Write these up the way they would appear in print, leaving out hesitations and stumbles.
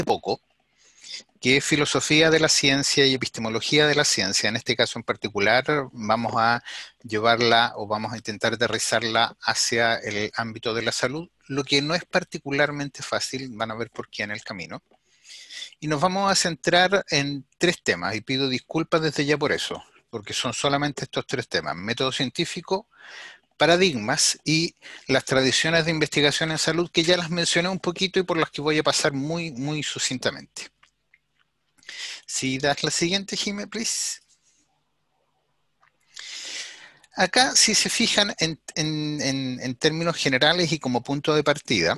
poco, que es filosofía de la ciencia y epistemología de la ciencia. En este caso en particular vamos a llevarla o vamos a intentar aterrizarla hacia el ámbito de la salud, lo que no es particularmente fácil, van a ver por qué en el camino. Y nos vamos a centrar en tres temas, y pido disculpas desde ya por eso, porque son solamente estos tres temas: método científico, paradigmas y las tradiciones de investigación en salud, que ya las mencioné un poquito y por las que voy a pasar muy sucintamente. Si das la siguiente, Jimé, please. Acá, si se fijan en términos generales y como punto de partida,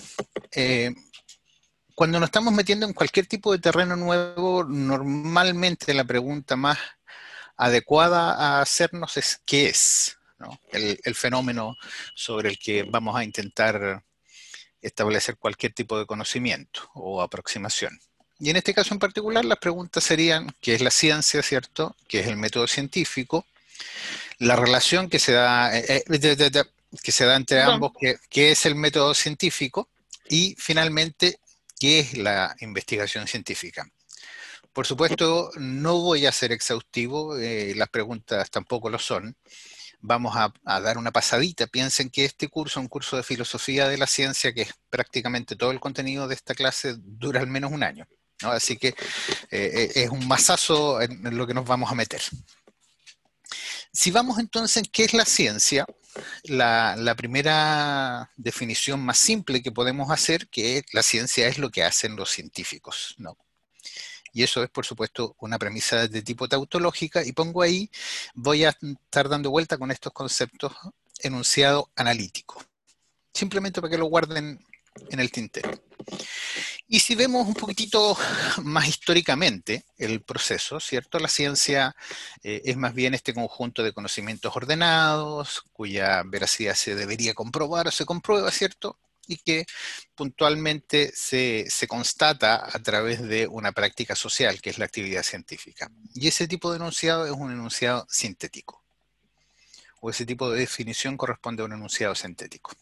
cuando nos estamos metiendo en cualquier tipo de terreno nuevo, normalmente la pregunta más adecuada a hacernos es ¿qué es? ¿No? El fenómeno sobre el que vamos a intentar establecer cualquier tipo de conocimiento o aproximación. Y en este caso en particular, las preguntas serían ¿qué es la ciencia, cierto? ¿Qué es el método científico? La relación que se da entre Perdón. ambos, ¿qué es el método científico? Y finalmente, ¿qué es la investigación científica? Por supuesto, no voy a ser exhaustivo, las preguntas tampoco lo son. Vamos a dar una pasadita. Piensen que este curso es un curso de filosofía de la ciencia, que es prácticamente todo el contenido de esta clase, dura al menos un año, ¿no? Así que es un mazazo en lo que nos vamos a meter. Si vamos entonces en qué es la ciencia, la primera definición más simple que podemos hacer, que la ciencia es lo que hacen los científicos, ¿no? Y eso es, por supuesto, una premisa de tipo tautológica, y pongo ahí, voy a estar dando vuelta con estos conceptos: enunciado analítico, simplemente para que lo guarden en el tintero. Y si vemos un poquitito más históricamente el proceso, ¿cierto? La ciencia es más bien este conjunto de conocimientos ordenados, cuya veracidad se debería comprobar o se comprueba, ¿cierto? Y que puntualmente se constata a través de una práctica social, que es la actividad científica. Y ese tipo de enunciado es un enunciado sintético, o ese tipo de definición corresponde a un enunciado sintético.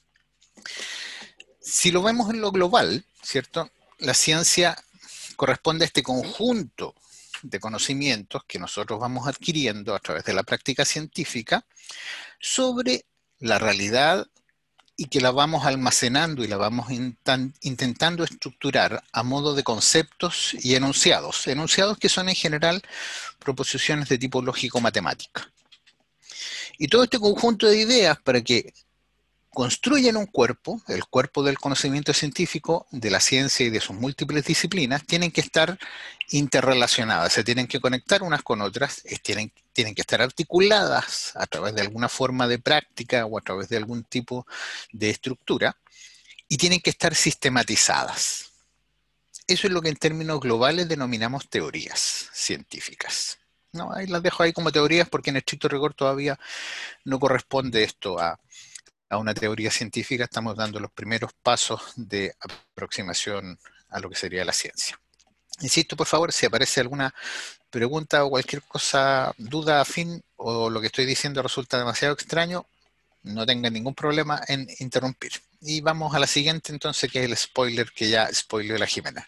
Si lo vemos en lo global, ¿cierto? La ciencia corresponde a este conjunto de conocimientos que nosotros vamos adquiriendo a través de la práctica científica sobre la realidad, y que la vamos almacenando y la vamos intentando estructurar a modo de conceptos y enunciados. Enunciados que son en general proposiciones de tipo lógico-matemática. Y todo este conjunto de ideas, para que construyen un cuerpo, el cuerpo del conocimiento científico, de la ciencia y de sus múltiples disciplinas, tienen que estar interrelacionadas, se tienen que conectar unas con otras, tienen que estar articuladas a través de alguna forma de práctica o a través de algún tipo de estructura, y tienen que estar sistematizadas. Eso es lo que en términos globales denominamos teorías científicas. No, ahí las dejo ahí como teorías, porque en estricto rigor todavía no corresponde esto a una teoría científica. Estamos dando los primeros pasos de aproximación a lo que sería la ciencia. Insisto, por favor, si aparece alguna pregunta o cualquier cosa, duda, afín, o lo que estoy diciendo resulta demasiado extraño, no tengan ningún problema en interrumpir. Y vamos a la siguiente entonces, que es el spoiler que ya spoileó la Jimena.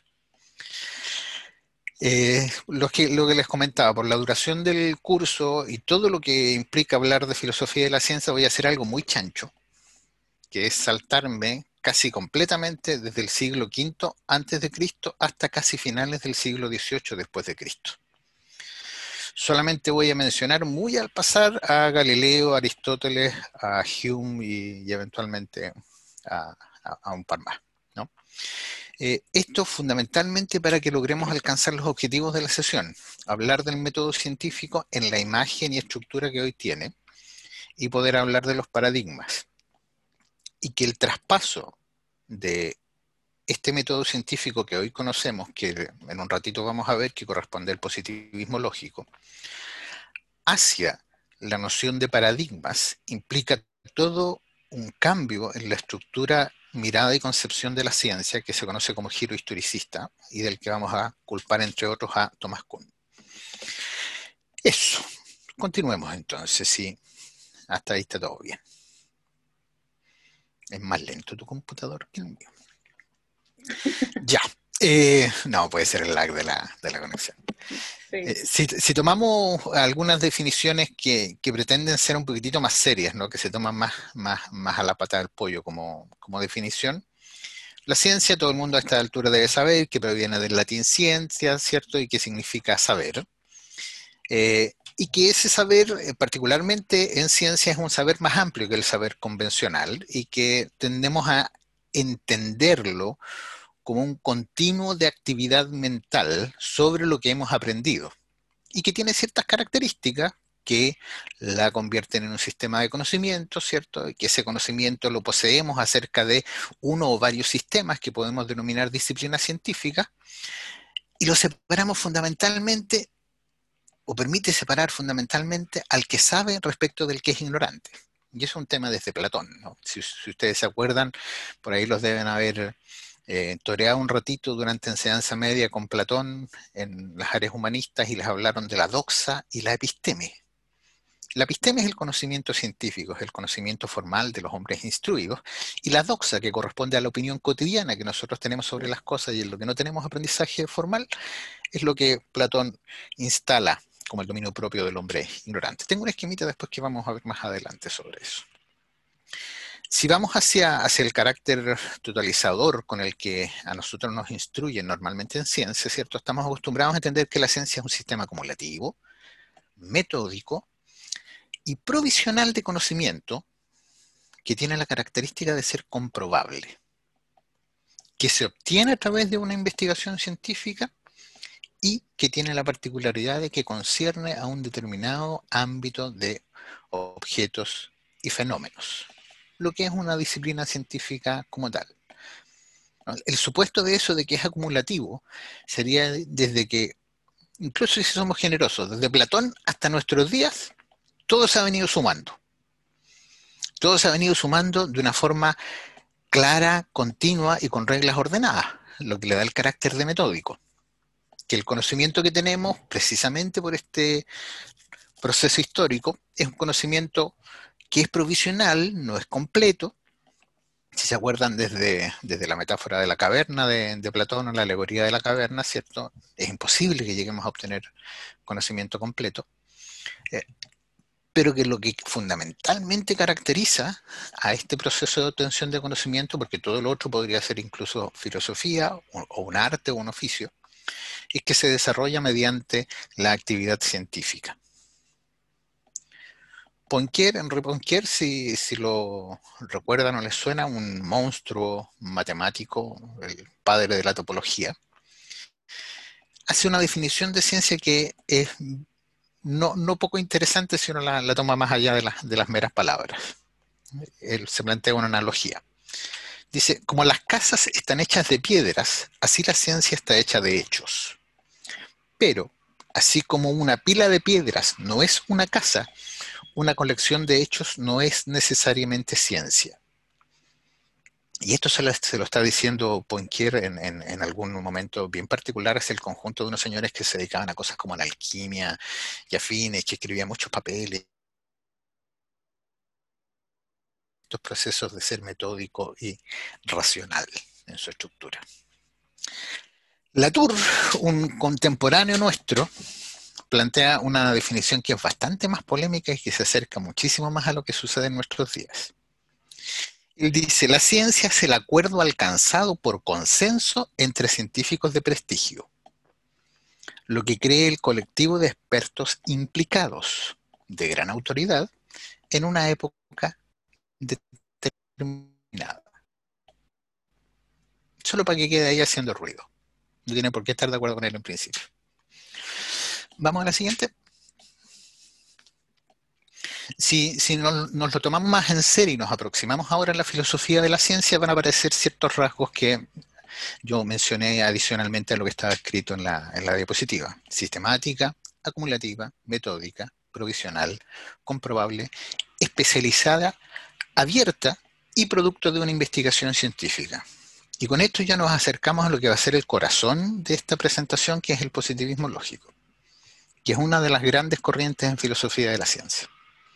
Lo que les comentaba, por la duración del curso y todo lo que implica hablar de filosofía de la ciencia, voy a hacer algo muy chancho, que es saltarme casi completamente desde el siglo V antes de Cristo hasta casi finales del siglo XVIII después de Cristo. Solamente voy a mencionar muy al pasar a Galileo, a Aristóteles, a Hume y eventualmente a un par más, ¿no? Esto fundamentalmente para que logremos alcanzar los objetivos de la sesión: hablar del método científico en la imagen y estructura que hoy tiene, y poder hablar de los paradigmas. Y que el traspaso de este método científico que hoy conocemos, que en un ratito vamos a ver, que corresponde al positivismo lógico, hacia la noción de paradigmas, implica todo un cambio en la estructura, mirada y concepción de la ciencia, que se conoce como giro historicista, y del que vamos a culpar, entre otros, a Thomas Kuhn. Eso. Continuemos entonces, sí. Hasta ahí está todo bien. Es más lento tu computador que el mío. Ya. No, puede ser el lag de la conexión. Sí. Si tomamos algunas definiciones que pretenden ser un poquitito más serias, ¿no? Que se toman más a la pata del pollo como definición, la ciencia, todo el mundo a esta altura debe saber que proviene del latín ciencia, ¿cierto? Y que significa saber. Y que ese saber, particularmente en ciencia, es un saber más amplio que el saber convencional y que tendemos a entenderlo como un continuo de actividad mental sobre lo que hemos aprendido y que tiene ciertas características que la convierten en un sistema de conocimiento, ¿cierto? Y que ese conocimiento lo poseemos acerca de uno o varios sistemas que podemos denominar disciplinas científicas y lo separamos fundamentalmente o permite separar fundamentalmente al que sabe respecto del que es ignorante. Y eso es un tema desde Platón, ¿no? Si ustedes se acuerdan, por ahí los deben haber toreado un ratito durante enseñanza media con Platón en las áreas humanistas y les hablaron de la doxa y la episteme. La episteme es el conocimiento científico, es el conocimiento formal de los hombres instruidos, y la doxa, que corresponde a la opinión cotidiana que nosotros tenemos sobre las cosas y en lo que no tenemos aprendizaje formal, es lo que Platón instala como el dominio propio del hombre ignorante. Tengo una esquemita después que vamos a ver más adelante sobre eso. Si vamos hacia el carácter totalizador con el que a nosotros nos instruyen normalmente en ciencia, ¿cierto? Estamos acostumbrados a entender que la ciencia es un sistema acumulativo, metódico y provisional de conocimiento que tiene la característica de ser comprobable, que se obtiene a través de una investigación científica y que tiene la particularidad de que concierne a un determinado ámbito de objetos y fenómenos, lo que es una disciplina científica como tal. El supuesto de eso, de que es acumulativo, sería desde que, incluso si somos generosos, desde Platón hasta nuestros días, todo se ha venido sumando. Todo se ha venido sumando de una forma clara, continua y con reglas ordenadas, lo que le da el carácter de metódico. Que el conocimiento que tenemos, precisamente por este proceso histórico, es un conocimiento que es provisional, no es completo. Si se acuerdan desde la metáfora de la caverna de Platón o la alegoría de la caverna, ¿cierto? Es imposible que lleguemos a obtener conocimiento completo, eh, pero que lo que fundamentalmente caracteriza a este proceso de obtención de conocimiento, porque todo lo otro podría ser incluso filosofía o un arte o un oficio, es que se desarrolla mediante la actividad científica. Poincaré, Henri Poincaré, si lo recuerdan o les suena, un monstruo matemático, el padre de la topología, hace una definición de ciencia que es no poco interesante si uno la toma más allá de las meras palabras. Él se plantea una analogía. Dice, como las casas están hechas de piedras, así la ciencia está hecha de hechos. Pero, así como una pila de piedras no es una casa, una colección de hechos no es necesariamente ciencia. Y esto se lo está diciendo Poincaré en algún momento bien particular hacia el conjunto de unos señores que se dedicaban a cosas como la alquimia y afines, que escribían muchos papeles, estos procesos de ser metódico y racional en su estructura. Latour, un contemporáneo nuestro, plantea una definición que es bastante más polémica y que se acerca muchísimo más a lo que sucede en nuestros días. Él dice, la ciencia es el acuerdo alcanzado por consenso entre científicos de prestigio, lo que cree el colectivo de expertos implicados, de gran autoridad, en una época determinada. Solo para que quede ahí haciendo ruido. No tiene por qué estar de acuerdo con él en principio. Vamos a la siguiente. Si nos lo tomamos más en serio y nos aproximamos ahora a la filosofía de la ciencia, van a aparecer ciertos rasgos que yo mencioné adicionalmente a lo que estaba escrito en la diapositiva. Sistemática, acumulativa, metódica, provisional, comprobable, especializada, abierta y producto de una investigación científica. Y con esto ya nos acercamos a lo que va a ser el corazón de esta presentación, que es el positivismo lógico, que es una de las grandes corrientes en filosofía de la ciencia.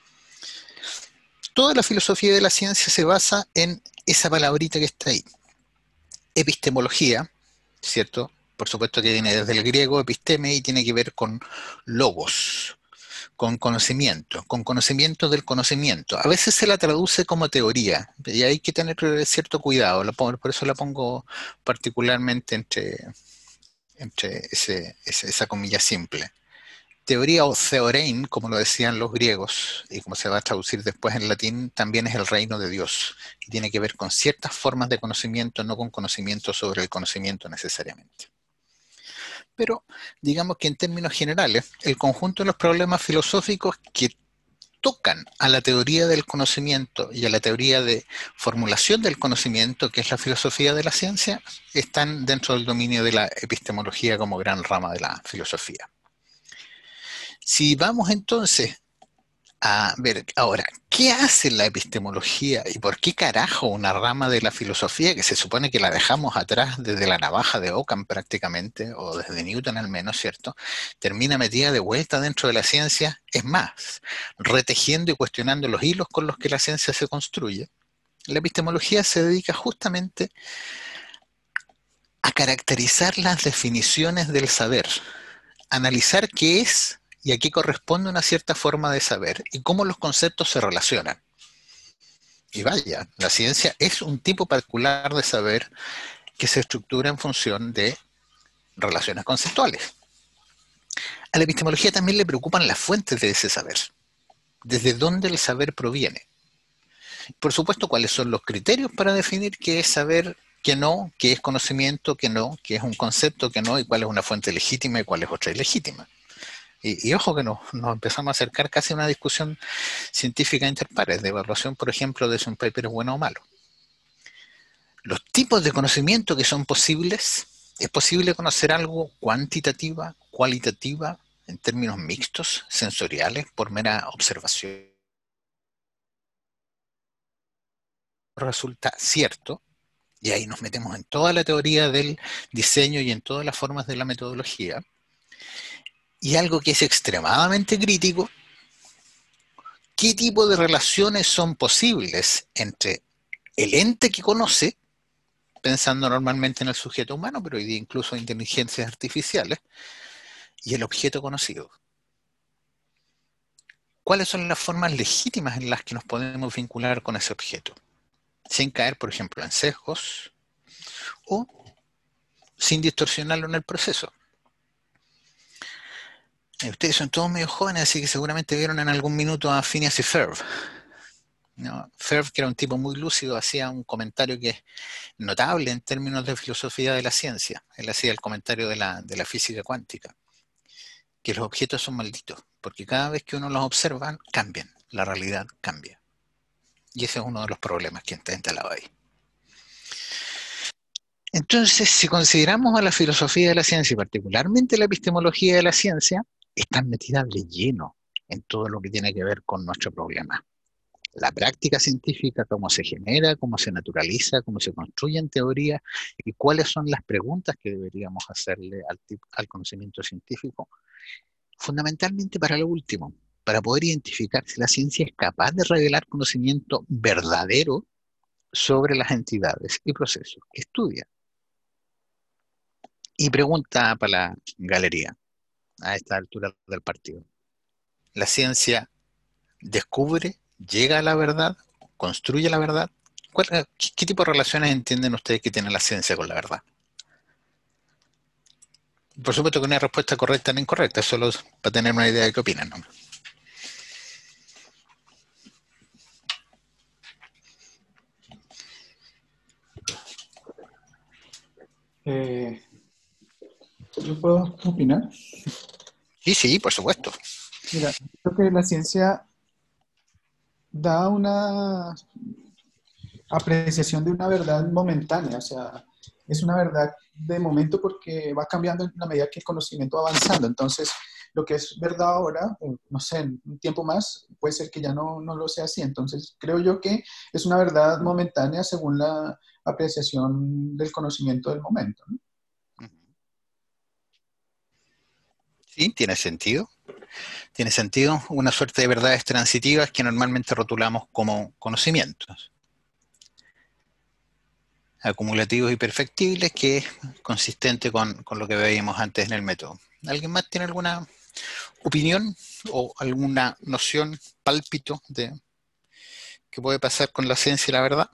Toda la filosofía de la ciencia se basa en esa palabrita que está ahí, epistemología, ¿cierto? Por supuesto que viene desde el griego episteme y tiene que ver con logos, con conocimiento del conocimiento. A veces se la traduce como teoría y hay que tener cierto cuidado, por eso la pongo particularmente entre esa comilla simple. Teoría o theorein, como lo decían los griegos, y como se va a traducir después en latín, también es el reino de Dios, y tiene que ver con ciertas formas de conocimiento, no con conocimiento sobre el conocimiento necesariamente. Pero digamos que en términos generales, el conjunto de los problemas filosóficos que tocan a la teoría del conocimiento y a la teoría de formulación del conocimiento, que es la filosofía de la ciencia, están dentro del dominio de la epistemología como gran rama de la filosofía. Si vamos entonces a ver ahora, ¿qué hace la epistemología y por qué carajo una rama de la filosofía que se supone que la dejamos atrás desde la navaja de Ockham prácticamente, o desde Newton al menos, ¿cierto? Termina metida de vuelta dentro de la ciencia, es más, retejiendo y cuestionando los hilos con los que la ciencia se construye. La epistemología se dedica justamente a caracterizar las definiciones del saber, analizar qué es y a qué corresponde una cierta forma de saber y cómo los conceptos se relacionan. Y vaya, la ciencia es un tipo particular de saber que se estructura en función de relaciones conceptuales. A la epistemología también le preocupan las fuentes de ese saber, desde dónde el saber proviene. Por supuesto, cuáles son los criterios para definir qué es saber, qué no, qué es conocimiento, qué no, qué es un concepto, qué no, y cuál es una fuente legítima y cuál es otra ilegítima. Y ojo que nos empezamos a acercar casi a una discusión científica interpares, de evaluación, por ejemplo, de si un paper es bueno o malo. Los tipos de conocimiento que son posibles, es posible conocer algo cuantitativa, cualitativa, en términos mixtos, sensoriales, por mera observación. Resulta cierto, y ahí nos metemos en toda la teoría del diseño y en todas las formas de la metodología, y algo que es extremadamente crítico, ¿qué tipo de relaciones son posibles entre el ente que conoce, pensando normalmente en el sujeto humano, pero hoy día incluso inteligencias artificiales, y el objeto conocido? ¿Cuáles son las formas legítimas en las que nos podemos vincular con ese objeto? Sin caer, por ejemplo, en sesgos o sin distorsionarlo en el proceso. Ustedes son todos medio jóvenes, así que seguramente vieron en algún minuto a Phineas y Ferb, ¿no? Ferb, que era un tipo muy lúcido, hacía un comentario que es notable en términos de filosofía de la ciencia. Él hacía el comentario de la física cuántica, que los objetos son malditos, porque cada vez que uno los observa, cambian, la realidad cambia. Y ese es uno de los problemas que está instalado ahí. Entonces, si consideramos a la filosofía de la ciencia y particularmente la epistemología de la ciencia, están metidas de lleno en todo lo que tiene que ver con nuestro problema. La práctica científica, cómo se genera, cómo se naturaliza, cómo se construyen teorías y cuáles son las preguntas que deberíamos hacerle al conocimiento científico, fundamentalmente para lo último, para poder identificar si la ciencia es capaz de revelar conocimiento verdadero sobre las entidades y procesos que estudia. Y pregunta para la galería, a esta altura del partido. ¿La ciencia descubre, llega a la verdad, construye la verdad? ¿Qué tipo de relaciones entienden ustedes que tiene la ciencia con la verdad? Por supuesto que no hay respuesta correcta ni incorrecta, solo para tener una idea de qué opinan, ¿no? Eh, ¿Yo puedo opinar? Sí, sí, por supuesto. Mira, creo que la ciencia da una apreciación de una verdad momentánea, o sea, es una verdad de momento porque va cambiando en la medida que el conocimiento va avanzando. Entonces, lo que es verdad ahora, no sé, en un tiempo más, puede ser que ya no lo sea así. Entonces, creo yo que es una verdad momentánea según la apreciación del conocimiento del momento, ¿no? Sí, tiene sentido. Tiene sentido. Una suerte de verdades transitivas que normalmente rotulamos como conocimientos. acumulativos y perfectibles, que es consistente con lo que veíamos antes en el método. ¿Alguien más tiene alguna opinión o alguna noción, pálpito de qué puede pasar con la ciencia y la verdad?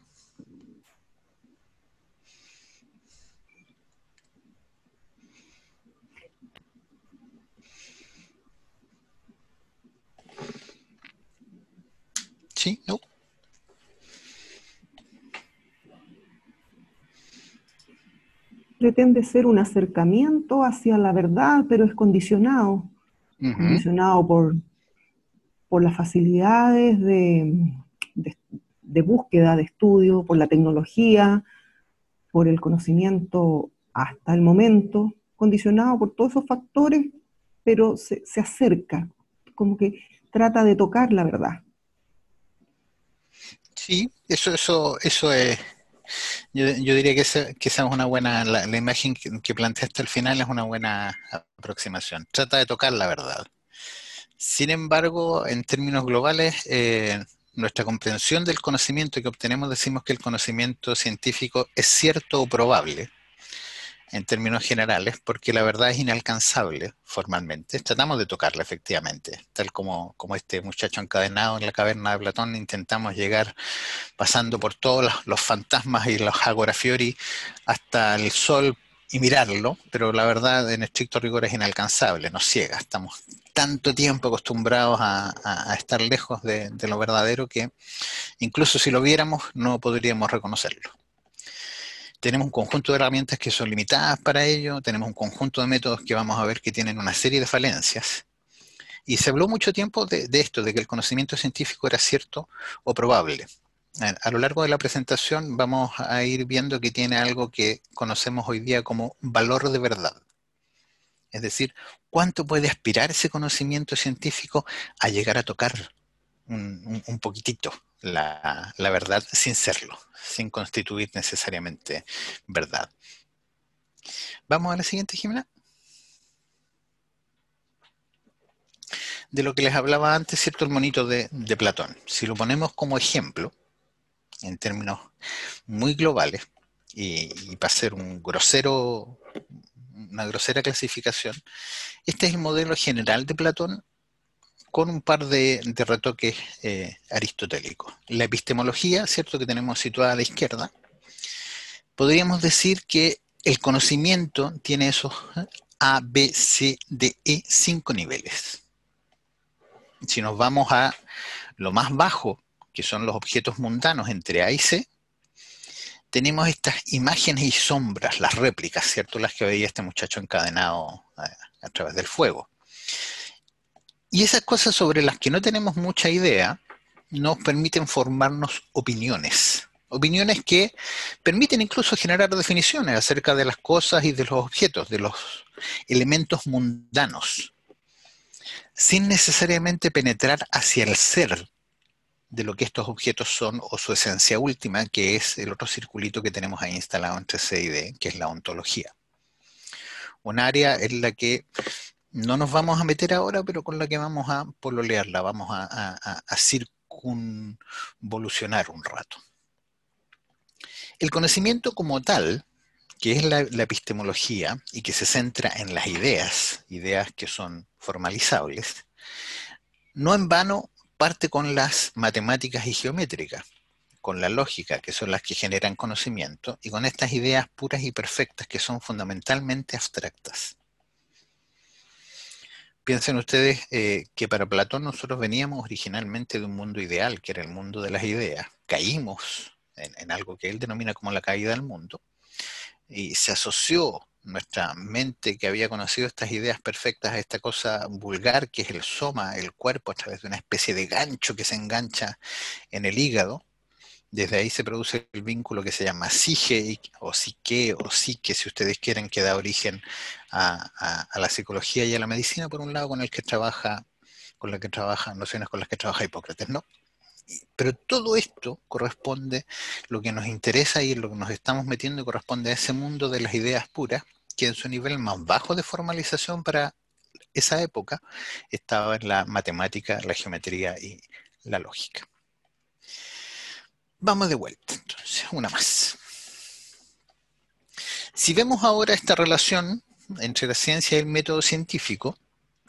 ¿Sí? ¿No? Pretende ser un acercamiento hacia la verdad, pero es condicionado, Uh-huh. condicionado por las facilidades de, de búsqueda, de estudio, por la tecnología, por el conocimiento hasta el momento, condicionado por todos esos factores, pero se acerca, como que trata de tocar la verdad. Sí, eso es. Yo diría que esa es una buena, la imagen que planteaste al final es una buena aproximación. Trata de tocar la verdad. Sin embargo, en términos globales, nuestra comprensión del conocimiento que obtenemos, decimos que el conocimiento científico es cierto o probable, en términos generales, porque la verdad es inalcanzable formalmente. Tratamos de tocarla efectivamente, tal como este muchacho encadenado en la caverna de Platón, intentamos llegar pasando por todos los fantasmas y los agorafiori hasta el sol y mirarlo, pero la verdad en estricto rigor es inalcanzable, nos ciega, estamos tanto tiempo acostumbrados a estar lejos de lo verdadero que incluso si lo viéramos no podríamos reconocerlo. Tenemos un conjunto de herramientas que son limitadas para ello, tenemos un conjunto de métodos que vamos a ver que tienen una serie de falencias, y se habló mucho tiempo de esto, de que el conocimiento científico era cierto o probable. A lo largo de la presentación vamos a ir viendo que tiene algo que conocemos hoy día como valor de verdad. Es decir, ¿cuánto puede aspirar ese conocimiento científico a llegar a tocar un poquitito la verdad sin serlo, sin constituir necesariamente verdad? Vamos a la siguiente, Jimena. De lo que les hablaba antes, ¿cierto? El monito de Platón. Si lo ponemos como ejemplo, en términos muy globales, y para hacer una grosera clasificación, este es el modelo general de Platón con un par de retoques aristotélicos. La epistemología, ¿cierto? Que tenemos situada a la izquierda, podríamos decir que el conocimiento tiene esos A, B, C, D, E, 5 niveles. Si nos vamos a lo más bajo, que son los objetos mundanos entre A y C, tenemos estas imágenes y sombras, las réplicas, ¿cierto? Las que veía este muchacho encadenado a través del fuego. Y esas cosas sobre las que no tenemos mucha idea nos permiten formarnos opiniones. Opiniones que permiten incluso generar definiciones acerca de las cosas y de los objetos, de los elementos mundanos, sin necesariamente penetrar hacia el ser de lo que estos objetos son o su esencia última, que es el otro circulito que tenemos ahí instalado entre C y D, que es la ontología. Un área en la que no nos vamos a meter ahora, pero con la que vamos a pololearla, vamos a circunvolucionar un rato. El conocimiento como tal, que es la epistemología y que se centra en las ideas, ideas que son formalizables, no en vano parte con las matemáticas y geométricas, con la lógica, que son las que generan conocimiento, y con estas ideas puras y perfectas que son fundamentalmente abstractas. Piensen ustedes que para Platón nosotros veníamos originalmente de un mundo ideal, que era el mundo de las ideas. Caímos en algo que él denomina como la caída del mundo, y se asoció nuestra mente que había conocido estas ideas perfectas a esta cosa vulgar que es el soma, el cuerpo, a través de una especie de gancho que se engancha en el hígado. Desde ahí se produce el vínculo que se llama psique o psique, si ustedes quieren, que da origen a la psicología y a la medicina, por un lado, con la que trabaja nociones con las que trabaja Hipócrates, ¿no? Pero todo esto corresponde, lo que nos interesa y en lo que nos estamos metiendo corresponde a ese mundo de las ideas puras, que en su nivel más bajo de formalización para esa época estaba en la matemática, la geometría y la lógica. Vamos de vuelta, entonces, una más. Si vemos ahora esta relación entre la ciencia y el método científico,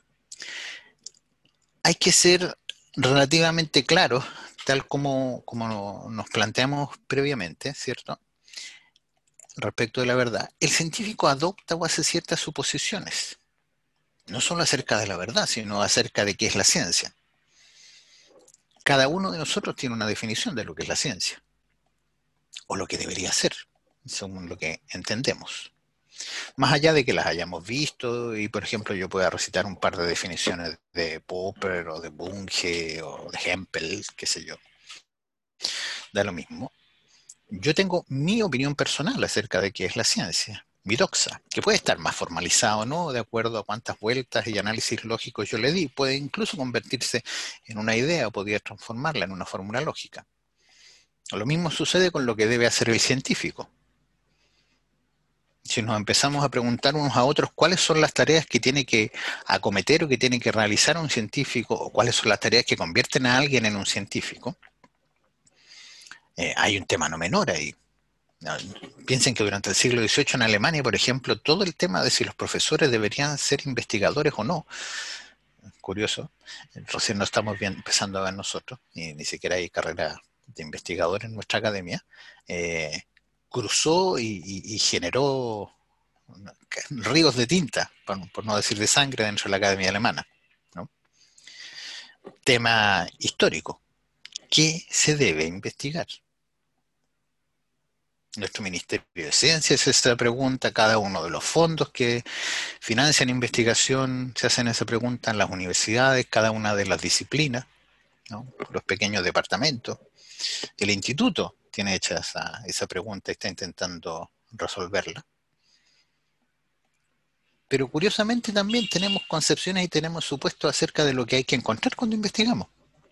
hay que ser relativamente claros, tal como nos planteamos previamente, ¿cierto? Respecto de la verdad. El científico adopta o hace ciertas suposiciones, no solo acerca de la verdad, sino acerca de qué es la ciencia. Cada uno de nosotros tiene una definición de lo que es la ciencia, o lo que debería ser, según lo que entendemos. Más allá de que las hayamos visto y, por ejemplo, yo pueda recitar un par de definiciones de Popper o de Bunge o de Hempel, qué sé yo, da lo mismo. Yo tengo mi opinión personal acerca de qué es la ciencia, mi doxa, que puede estar más formalizado o no, de acuerdo a cuántas vueltas y análisis lógicos yo le di. Puede incluso convertirse en una idea o podría transformarla en una fórmula lógica. Lo mismo sucede con lo que debe hacer el científico. Si nos empezamos a preguntar unos a otros cuáles son las tareas que tiene que acometer o que tiene que realizar un científico, o cuáles son las tareas que convierten a alguien en un científico, hay un tema no menor ahí. Piensen que durante el siglo XVIII en Alemania, por ejemplo, todo el tema de si los profesores deberían ser investigadores o no, curioso, recién no estamos empezando a ver nosotros, y ni siquiera hay carrera de investigador en nuestra academia, cruzó y generó ríos de tinta, por no decir de sangre, dentro de la academia alemana, ¿no? Tema histórico. ¿Qué se debe investigar? Nuestro Ministerio de Ciencias se hace esa pregunta, cada uno de los fondos que financian investigación se hacen esa pregunta en las universidades, cada una de las disciplinas, ¿no? Los pequeños departamentos. El instituto tiene hecha esa pregunta y está intentando resolverla. Pero curiosamente también tenemos concepciones y tenemos supuestos acerca de lo que hay que encontrar cuando investigamos.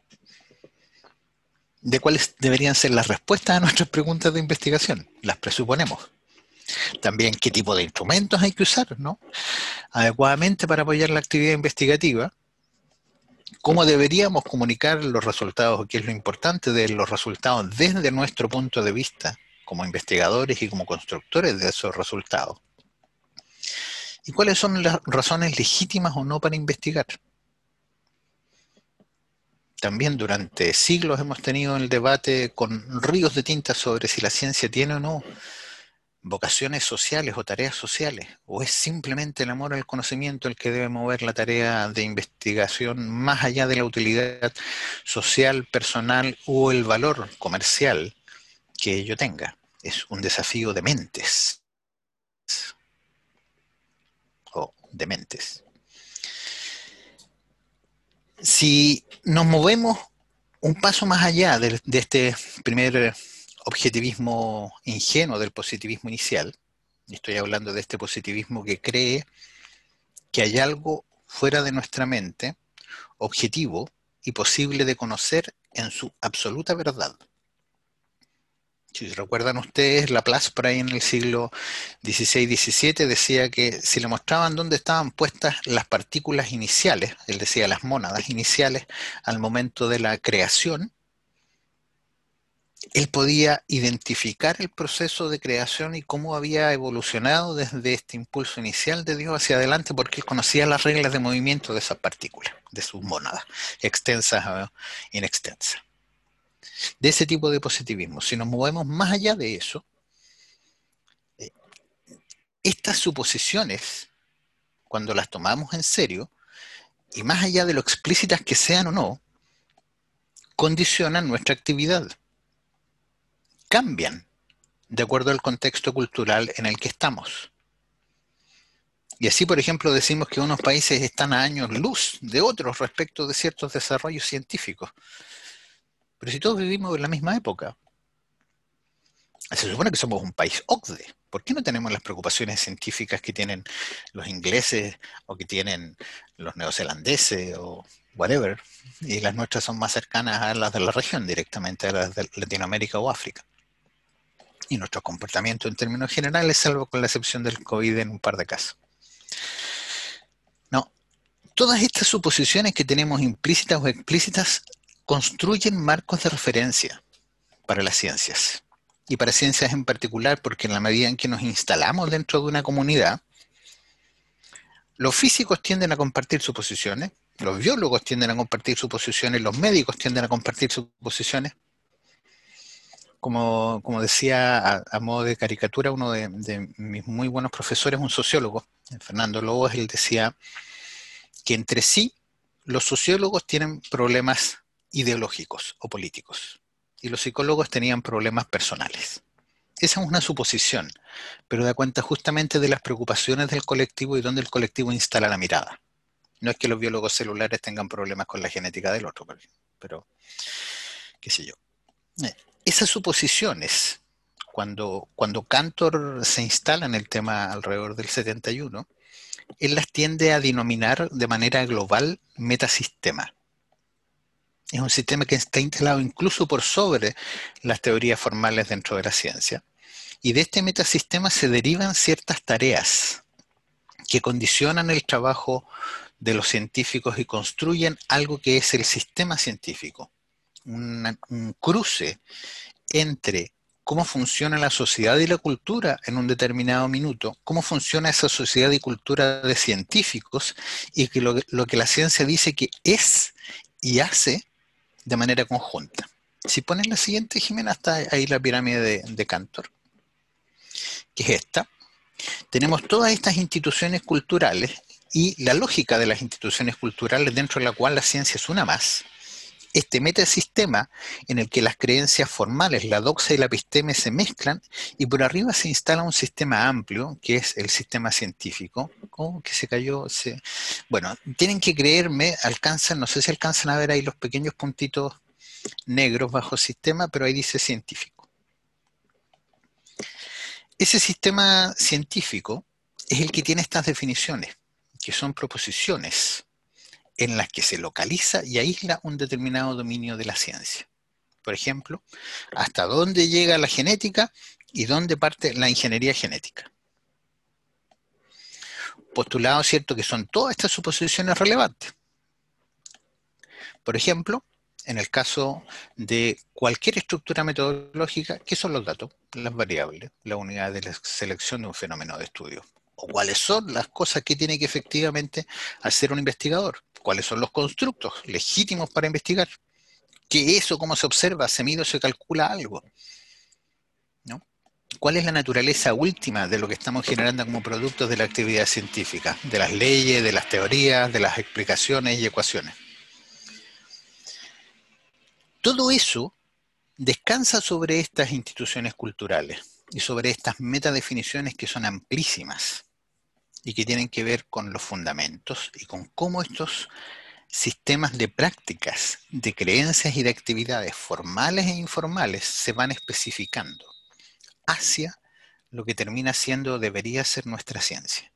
De cuáles deberían ser las respuestas a nuestras preguntas de investigación. Las presuponemos. También qué tipo de instrumentos hay que usar, ¿no? Adecuadamente para apoyar la actividad investigativa. Cómo deberíamos comunicar los resultados, o qué es lo importante de los resultados desde nuestro punto de vista como investigadores y como constructores de esos resultados. ¿Y cuáles son las razones legítimas o no para investigar? También durante siglos hemos tenido el debate con ríos de tinta sobre si la ciencia tiene o no vocaciones sociales o tareas sociales, o es simplemente el amor al conocimiento el que debe mover la tarea de investigación más allá de la utilidad social, personal o el valor comercial que ello tenga. Es un desafío de mentes o de mentes. Si nos movemos un paso más allá de este primer objetivismo ingenuo del positivismo inicial, y estoy hablando de este positivismo que cree que hay algo fuera de nuestra mente, objetivo y posible de conocer en su absoluta verdad. Si recuerdan ustedes, Laplace por ahí en el siglo XVI-XVII decía que si le mostraban dónde estaban puestas las partículas iniciales, él decía las mónadas iniciales al momento de la creación, él podía identificar el proceso de creación y cómo había evolucionado desde este impulso inicial de Dios hacia adelante, porque él conocía las reglas de movimiento de esas partículas, de sus mónadas, extensas o inextensas. De ese tipo de positivismo. Si nos movemos más allá de eso, estas suposiciones, cuando las tomamos en serio, y más allá de lo explícitas que sean o no, condicionan nuestra actividad. Cambian de acuerdo al contexto cultural en el que estamos. Y así, por ejemplo, decimos que unos países están a años luz de otros respecto de ciertos desarrollos científicos. Pero si todos vivimos en la misma época, se supone que somos un país OCDE. ¿Por qué no tenemos las preocupaciones científicas que tienen los ingleses o que tienen los neozelandeses o whatever? Y las nuestras son más cercanas a las de la región, directamente a las de Latinoamérica o África. Y nuestro comportamiento en términos generales, salvo con la excepción del COVID en un par de casos. No, todas estas suposiciones que tenemos implícitas o explícitas construyen marcos de referencia para las ciencias. y para ciencias en particular, porque en la medida en que nos instalamos dentro de una comunidad, los físicos tienden a compartir sus posiciones, los biólogos tienden a compartir sus posiciones, los médicos tienden a compartir sus posiciones. Como decía a modo de caricatura, uno de mis muy buenos profesores, un sociólogo, Fernando Lobos, él decía que entre sí los sociólogos tienen problemas ideológicos o políticos y los psicólogos tenían problemas personales. Esa es una suposición, pero da cuenta justamente de las preocupaciones del colectivo y donde el colectivo instala la mirada. No es que los biólogos celulares tengan problemas con la genética del otro, pero qué sé yo. Esas suposiciones, cuando Cantor se instala en el tema alrededor del 71, él las tiende a denominar de manera global metasistema. Es un sistema que está instalado incluso por sobre las teorías formales dentro de la ciencia. Y de este metasistema se derivan ciertas tareas que condicionan el trabajo de los científicos y construyen algo que es el sistema científico. Un cruce entre cómo funciona la sociedad y la cultura en un determinado minuto, cómo funciona esa sociedad y cultura de científicos y que lo que la ciencia dice que es y hace de manera conjunta. Si pones la siguiente, Jimena, está ahí la pirámide de Cantor, que es esta. Tenemos todas estas instituciones culturales y la lógica de las instituciones culturales dentro de la cual la ciencia es una más. Este metasistema en el que las creencias formales, la doxa y la episteme se mezclan y por arriba se instala un sistema amplio que es el sistema científico. ¿Cómo que se cayó? Bueno, tienen que creerme, no sé si alcanzan a ver ahí los pequeños puntitos negros bajo sistema, pero ahí dice científico. Ese sistema científico es el que tiene estas definiciones, que son proposiciones en las que se localiza y aísla un determinado dominio de la ciencia. Por ejemplo, hasta dónde llega la genética y dónde parte la ingeniería genética. Postulado, cierto, que son todas estas suposiciones relevantes. Por ejemplo, en el caso de cualquier estructura metodológica, ¿qué son los datos? Las variables, la unidad de selección de un fenómeno de estudio. O cuáles son las cosas que tiene que efectivamente hacer un investigador. ¿Cuáles son los constructos legítimos para investigar? ¿Qué es o cómo se observa? ¿Se mide o se calcula algo? ¿No? ¿Cuál es la naturaleza última de lo que estamos generando como productos de la actividad científica? De las leyes, de las teorías, de las explicaciones y ecuaciones. Todo eso descansa sobre estas instituciones culturales y sobre estas metadefiniciones que son amplísimas y que tienen que ver con los fundamentos y con cómo estos sistemas de prácticas, de creencias y de actividades formales e informales se van especificando hacia lo que termina siendo, debería ser nuestra ciencia.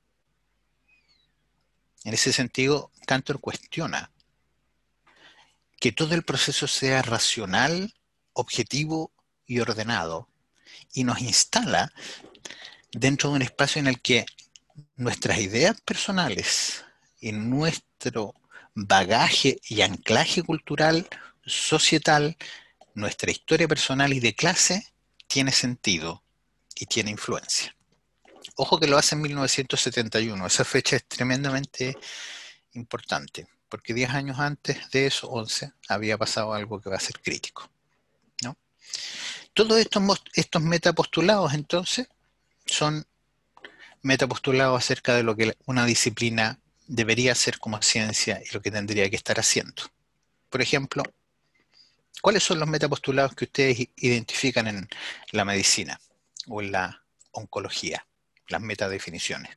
En ese sentido, Cantor cuestiona que todo el proceso sea racional, objetivo y ordenado, y nos instala dentro de un espacio en el que nuestras ideas personales y nuestro bagaje y anclaje cultural, societal, nuestra historia personal y de clase tiene sentido y tiene influencia. Ojo que lo hace en 1971, esa fecha es tremendamente importante, porque 10 años antes de eso, 11, había pasado algo que va a ser crítico, ¿no? Todos estos metapostulados, entonces, son metapostulados acerca de lo que una disciplina debería ser como ciencia y lo que tendría que estar haciendo. Por ejemplo, ¿cuáles son los metapostulados que ustedes identifican en la medicina o en la oncología? Las metadefiniciones.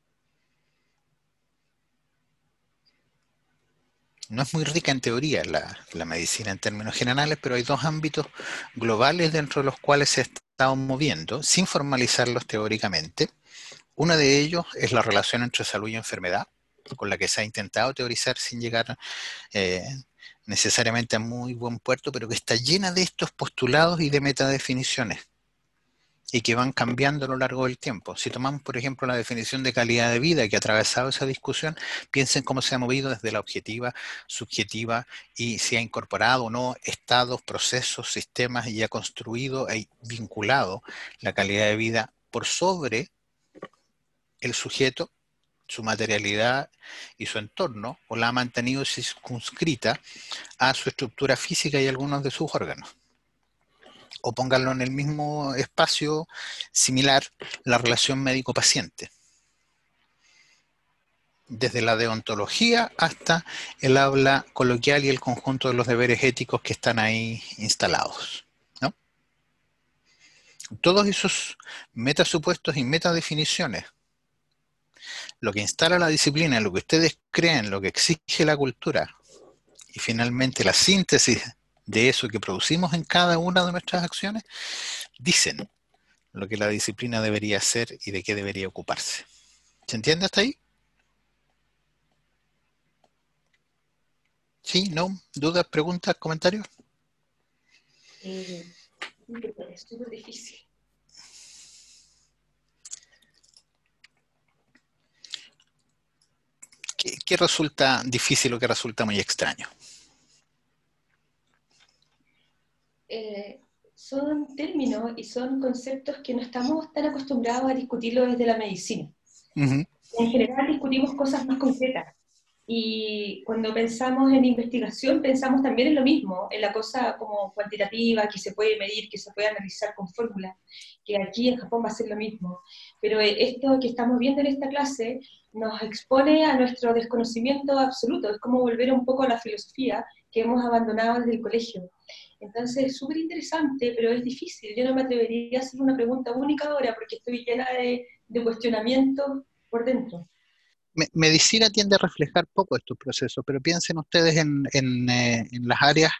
No es muy rica en teoría la medicina en términos generales, pero hay dos ámbitos globales dentro de los cuales se ha estado moviendo, sin formalizarlos teóricamente. Uno de ellos es la relación entre salud y enfermedad, con la que se ha intentado teorizar sin llegar necesariamente a muy buen puerto, pero que está llena de estos postulados y de metadefiniciones. y que van cambiando a lo largo del tiempo. Si tomamos, por ejemplo, la definición de calidad de vida que ha atravesado esa discusión, piensen cómo se ha movido desde la objetiva, subjetiva, y se ha incorporado o no estados, procesos, sistemas, y ha construido e vinculado la calidad de vida por sobre el sujeto, su materialidad y su entorno, o la ha mantenido circunscrita a su estructura física y algunos de sus órganos. O pónganlo en el mismo espacio similar, la relación médico-paciente. Desde la deontología hasta el habla coloquial y el conjunto de los deberes éticos que están ahí instalados, ¿no? Todos esos metasupuestos y metadefiniciones, lo que instala la disciplina, lo que ustedes creen, lo que exige la cultura, y finalmente la síntesis de eso que producimos en cada una de nuestras acciones, dicen lo que la disciplina debería hacer y de qué debería ocuparse. ¿Se entiende hasta ahí? ¿Sí? ¿No? ¿Dudas? ¿Preguntas? ¿Comentarios? Es súper difícil. ¿Qué resulta difícil o qué resulta muy extraño? Son términos y son conceptos que no estamos tan acostumbrados a discutirlo desde la medicina. Uh-huh. En general discutimos cosas más concretas. Y cuando pensamos en investigación, pensamos también en lo mismo, en la cosa como cuantitativa, que se puede medir, que se puede analizar con fórmulas, que aquí en Japón va a ser lo mismo. Pero esto que estamos viendo en esta clase nos expone a nuestro desconocimiento absoluto, es como volver un poco a la filosofía que hemos abandonado desde el colegio. Entonces es súper interesante, pero es difícil. Yo no me atrevería a hacer una pregunta única ahora porque estoy llena de cuestionamientos por dentro. Medicina tiende a reflejar poco estos procesos, pero piensen ustedes en las áreas,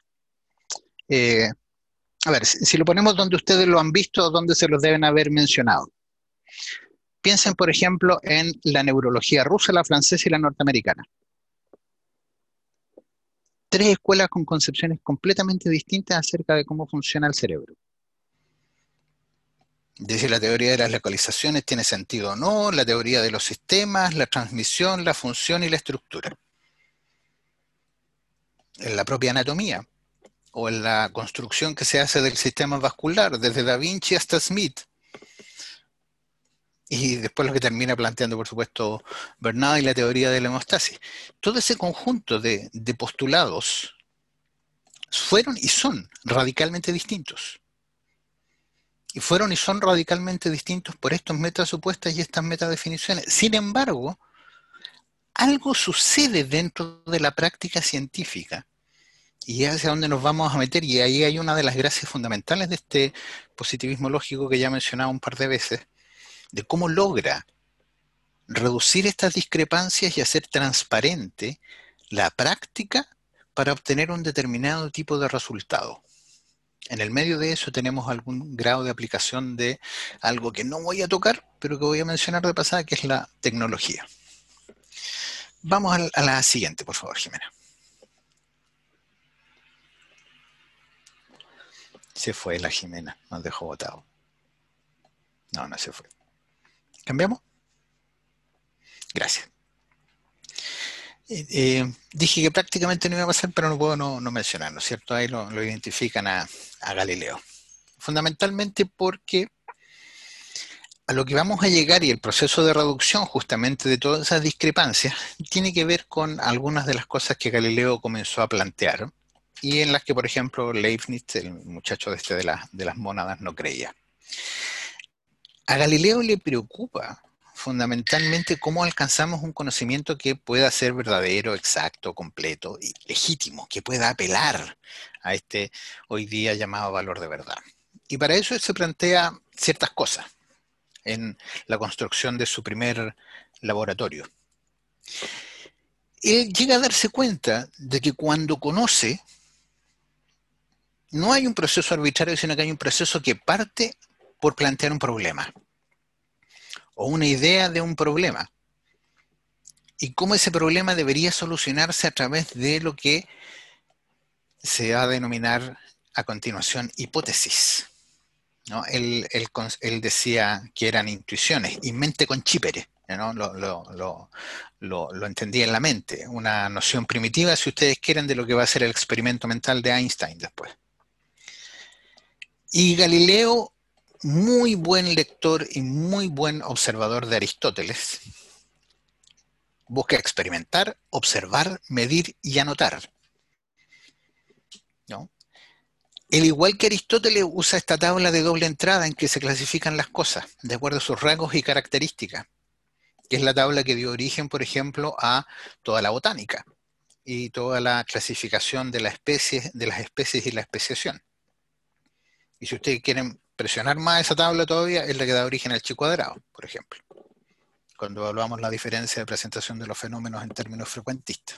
a ver, si lo ponemos donde ustedes lo han visto o donde se los deben haber mencionado. Piensen, por ejemplo, en la neurología rusa, la francesa y la norteamericana. Tres escuelas con concepciones completamente distintas acerca de cómo funciona el cerebro. De si la teoría de las localizaciones tiene sentido o no, la teoría de los sistemas, la transmisión, la función y la estructura. En la propia anatomía, o en la construcción que se hace del sistema vascular, desde Da Vinci hasta Smith. Y después lo que termina planteando, por supuesto, Bernard y la teoría de la hemostasis. Todo ese conjunto de postulados fueron y son radicalmente distintos. Y fueron y son radicalmente distintos por estos metasupuestos y estas metadefiniciones. Sin embargo, algo sucede dentro de la práctica científica, y es hacia donde nos vamos a meter, y ahí hay una de las gracias fundamentales de este positivismo lógico que ya he mencionado un par de veces, de cómo logra reducir estas discrepancias y hacer transparente la práctica para obtener un determinado tipo de resultado. En el medio de eso tenemos algún grado de aplicación de algo que no voy a tocar, pero que voy a mencionar de pasada, que es la tecnología. Vamos a la siguiente, por favor, Jimena. Se fue la Jimena, nos dejó botado. No, no se fue. ¿Cambiamos? Gracias. Dije que prácticamente no iba a pasar, pero no puedo no mencionarlo, ¿cierto? Ahí lo identifican a Galileo. Fundamentalmente porque a lo que vamos a llegar y el proceso de reducción justamente de todas esas discrepancias tiene que ver con algunas de las cosas que Galileo comenzó a plantear y en las que, por ejemplo, Leibniz, el muchacho de las mónadas, no creía. A Galileo le preocupa fundamentalmente cómo alcanzamos un conocimiento que pueda ser verdadero, exacto, completo y legítimo, que pueda apelar a este hoy día llamado valor de verdad. Y para eso se plantea ciertas cosas en la construcción de su primer laboratorio. Él llega a darse cuenta de que cuando conoce, no hay un proceso arbitrario, sino que hay un proceso que parte por plantear un problema o una idea de un problema y cómo ese problema debería solucionarse a través de lo que se va a denominar a continuación hipótesis. ¿no? Él decía que eran intuiciones, y mente con chípere, ¿no? Lo entendía en la mente, una noción primitiva, si ustedes quieren, de lo que va a ser el experimento mental de Einstein después. Y Galileo, muy buen lector y muy buen observador de Aristóteles, busca experimentar, observar, medir y anotar, ¿no? El igual que Aristóteles usa esta tabla de doble entrada en que se clasifican las cosas, de acuerdo a sus rasgos y características, que es la tabla que dio origen, por ejemplo, a toda la botánica y toda la clasificación de las especies y la especiación. Y si ustedes quieren presionar más esa tabla todavía, es la que da origen al chi cuadrado, por ejemplo, cuando evaluamos la diferencia de presentación de los fenómenos en términos frecuentistas.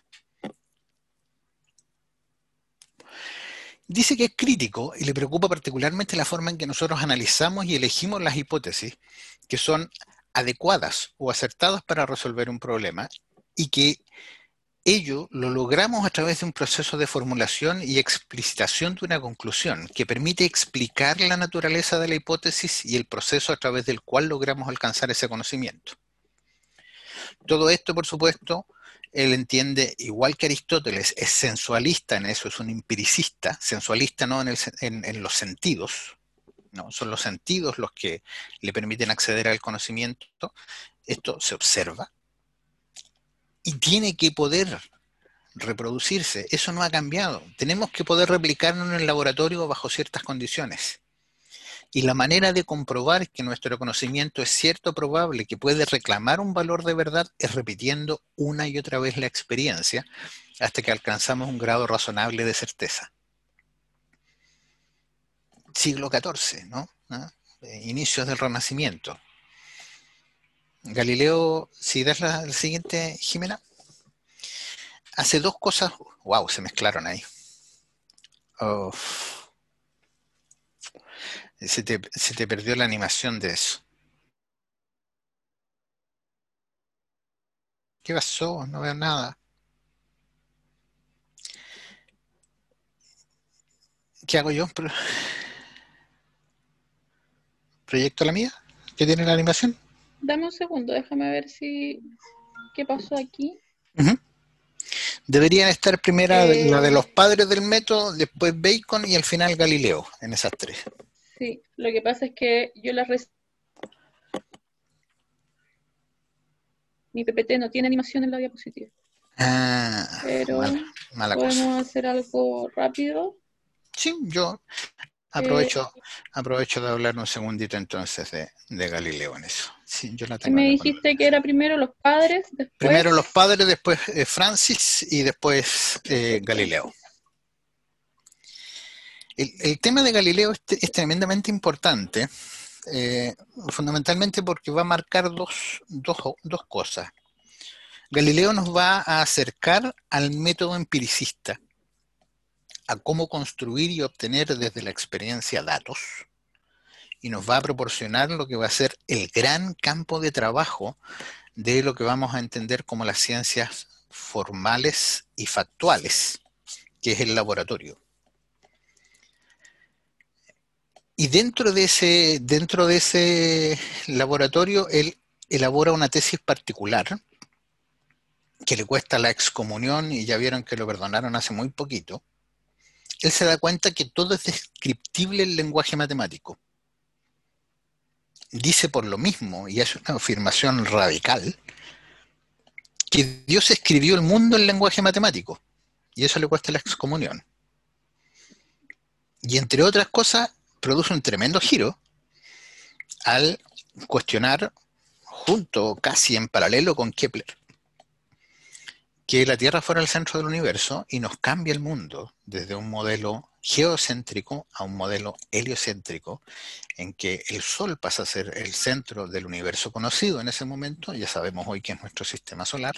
Dice que es crítico y le preocupa particularmente la forma en que nosotros analizamos y elegimos las hipótesis que son adecuadas o acertadas para resolver un problema, y que ello lo logramos a través de un proceso de formulación y explicitación de una conclusión que permite explicar la naturaleza de la hipótesis y el proceso a través del cual logramos alcanzar ese conocimiento. Todo esto, por supuesto, él entiende, igual que Aristóteles, es sensualista en eso, es un empiricista, sensualista no en los sentidos, ¿no? Son los sentidos los que le permiten acceder al conocimiento. Esto se observa y tiene que poder reproducirse. Eso no ha cambiado. Tenemos que poder replicarlo en el laboratorio bajo ciertas condiciones. Y la manera de comprobar que nuestro conocimiento es cierto o probable, que puede reclamar un valor de verdad, es repitiendo una y otra vez la experiencia hasta que alcanzamos un grado razonable de certeza. Siglo XIV, ¿no? Inicios del Renacimiento. Galileo, si das la siguiente, Jimena, hace dos cosas. ¡Wow! Se mezclaron ahí. Oh. Se te perdió la animación de eso. ¿Qué pasó? No veo nada. ¿Qué hago yo? ¿Proyecto la mía? ¿Qué tiene la animación? Dame un segundo, déjame ver si... ¿Qué pasó aquí? Deberían estar primero la de los padres del método, después Bacon y al final Galileo, en esas tres. Sí, lo que pasa es que yo las mi PPT no tiene animación en la diapositiva. Ah, pero mala podemos cosa. hacer algo rápido. Sí, yo aprovecho de hablar un segundito entonces de Galileo en eso. Sí, yo la ¿Qué tengo me acá dijiste que era primero los padres, después? Primero los padres, después Francis y después Galileo. El tema de Galileo es tremendamente importante, fundamentalmente porque va a marcar dos cosas. Galileo nos va a acercar al método empiricista, a cómo construir y obtener desde la experiencia datos, y nos va a proporcionar lo que va a ser el gran campo de trabajo de lo que vamos a entender como las ciencias formales y factuales, que es el laboratorio. Y dentro de ese laboratorio, él elabora una tesis particular que le cuesta la excomunión, y ya vieron que lo perdonaron hace muy poquito. Él se da cuenta que todo es descriptible en lenguaje matemático. Dice por lo mismo, y es una afirmación radical, que Dios escribió el mundo en lenguaje matemático, y eso le cuesta la excomunión. Y entre otras cosas, produce un tremendo giro al cuestionar, junto, casi en paralelo con Kepler, que la Tierra fuera el centro del universo, y nos cambia el mundo desde un modelo geocéntrico a un modelo heliocéntrico, en que el Sol pasa a ser el centro del universo conocido en ese momento, ya sabemos hoy que es nuestro sistema solar,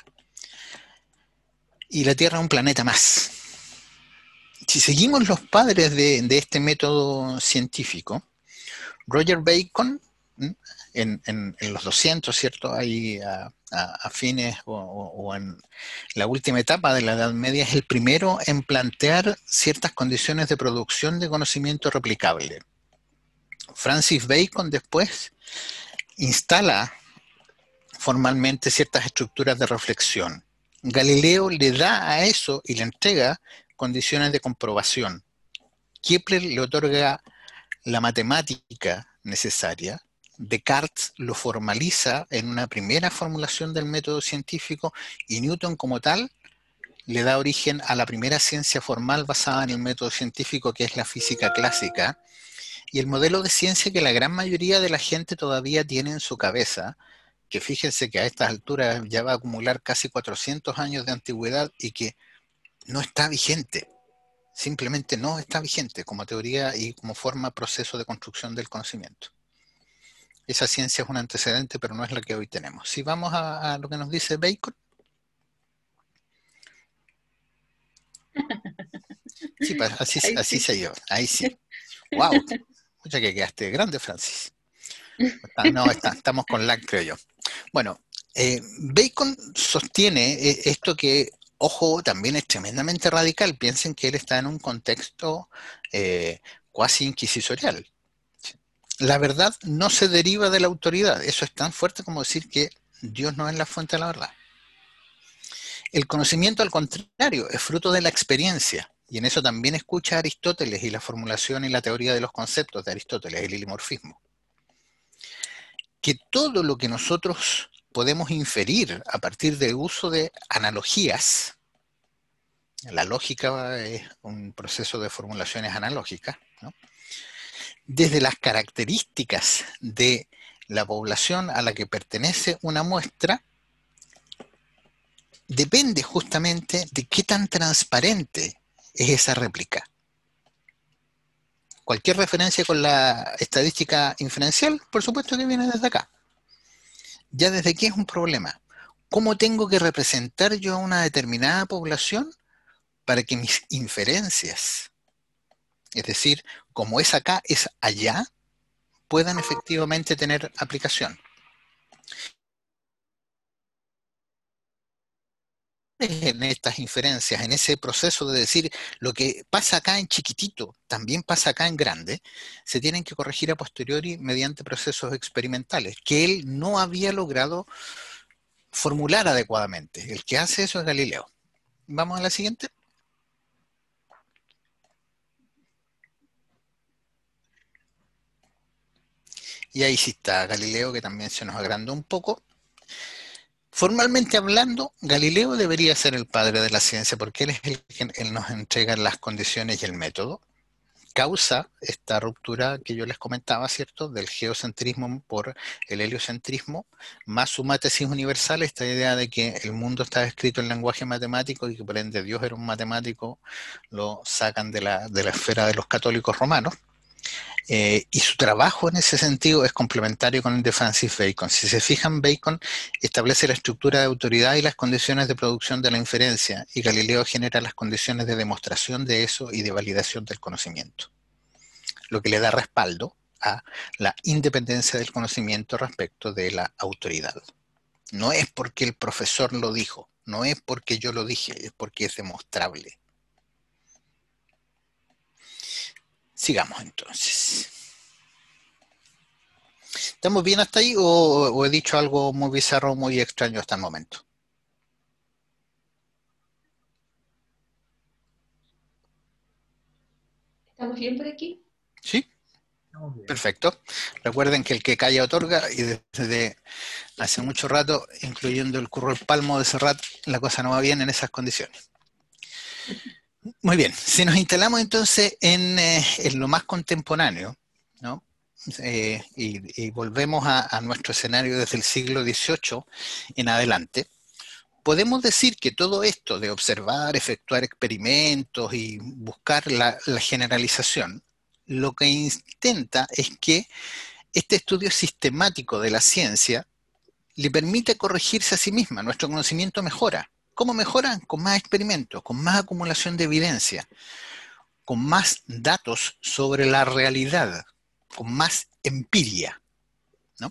y la Tierra un planeta más. Si seguimos los padres de este método científico, Roger Bacon, en los 200, ¿cierto? Ahí a fines o en la última etapa de la Edad Media, es el primero en plantear ciertas condiciones de producción de conocimiento replicable. Francis Bacon después instala formalmente ciertas estructuras de reflexión. Galileo le da a eso y le entrega condiciones de comprobación. Kepler le otorga la matemática necesaria. Descartes lo formaliza en una primera formulación del método científico y Newton como tal le da origen a la primera ciencia formal basada en el método científico, que es la física clásica, y el modelo de ciencia que la gran mayoría de la gente todavía tiene en su cabeza, que fíjense que a estas alturas ya va a acumular casi 400 años de antigüedad y que no está vigente, simplemente no está vigente como teoría y como forma, proceso de construcción del conocimiento. Esa ciencia es un antecedente, pero no es la que hoy tenemos. Si vamos a lo que nos dice Bacon. Sí, así se lleva, ahí sí. ¡Wow! Mucha que quedaste grande, Francis. No, estamos con lag, creo yo. Bueno, Bacon sostiene esto que, ojo, también es tremendamente radical. Piensen que él está en un contexto cuasi inquisitorial. La verdad no se deriva de la autoridad. Eso es tan fuerte como decir que Dios no es la fuente de la verdad. El conocimiento, al contrario, es fruto de la experiencia. Y en eso también escucha a Aristóteles y la formulación y la teoría de los conceptos de Aristóteles, el hilimorfismo. Que todo lo que nosotros podemos inferir a partir del uso de analogías, la lógica es un proceso de formulaciones analógicas, ¿no? Desde las características de la población a la que pertenece una muestra, depende justamente de qué tan transparente es esa réplica. Cualquier referencia con la estadística inferencial, por supuesto que viene desde acá. Ya desde aquí es un problema. ¿Cómo tengo que representar yo a una determinada población para que mis inferencias, es decir, como es acá, es allá, puedan efectivamente tener aplicación? En estas inferencias, en ese proceso de decir lo que pasa acá en chiquitito, también pasa acá en grande, se tienen que corregir a posteriori mediante procesos experimentales, que él no había logrado formular adecuadamente. El que hace eso es Galileo. Vamos a la siguiente. Y ahí sí está Galileo, que también se nos agrandó un poco. Formalmente hablando, Galileo debería ser el padre de la ciencia porque él es el que él nos entrega las condiciones y el método. Causa esta ruptura que yo les comentaba, ¿cierto? Del geocentrismo por el heliocentrismo, más suma tesis universal, esta idea de que el mundo está escrito en lenguaje matemático y que por ende Dios era un matemático, lo sacan de la esfera de los católicos romanos. Y su trabajo en ese sentido es complementario con el de Francis Bacon. Si se fijan, Bacon establece la estructura de autoridad y las condiciones de producción de la inferencia, y Galileo genera las condiciones de demostración de eso y de validación del conocimiento, lo que le da respaldo a la independencia del conocimiento respecto de la autoridad. No es porque el profesor lo dijo, no es porque yo lo dije, es porque es demostrable. Sigamos entonces. ¿Estamos bien hasta ahí o he dicho algo muy bizarro, muy extraño hasta el momento? ¿Estamos bien por aquí? ¿Sí? Perfecto. Recuerden que el que calla otorga, y desde hace mucho rato, incluyendo el curro del palmo de Serrat, la cosa no va bien en esas condiciones. Muy bien, si nos instalamos entonces en lo más contemporáneo, ¿no? Y volvemos a nuestro escenario desde el siglo XVIII en adelante, podemos decir que todo esto de observar, efectuar experimentos y buscar la generalización, lo que intenta es que este estudio sistemático de la ciencia le permite corregirse a sí misma, nuestro conocimiento mejora. ¿Cómo mejora? Con más experimentos, con más acumulación de evidencia, con más datos sobre la realidad, con más empiria, ¿no?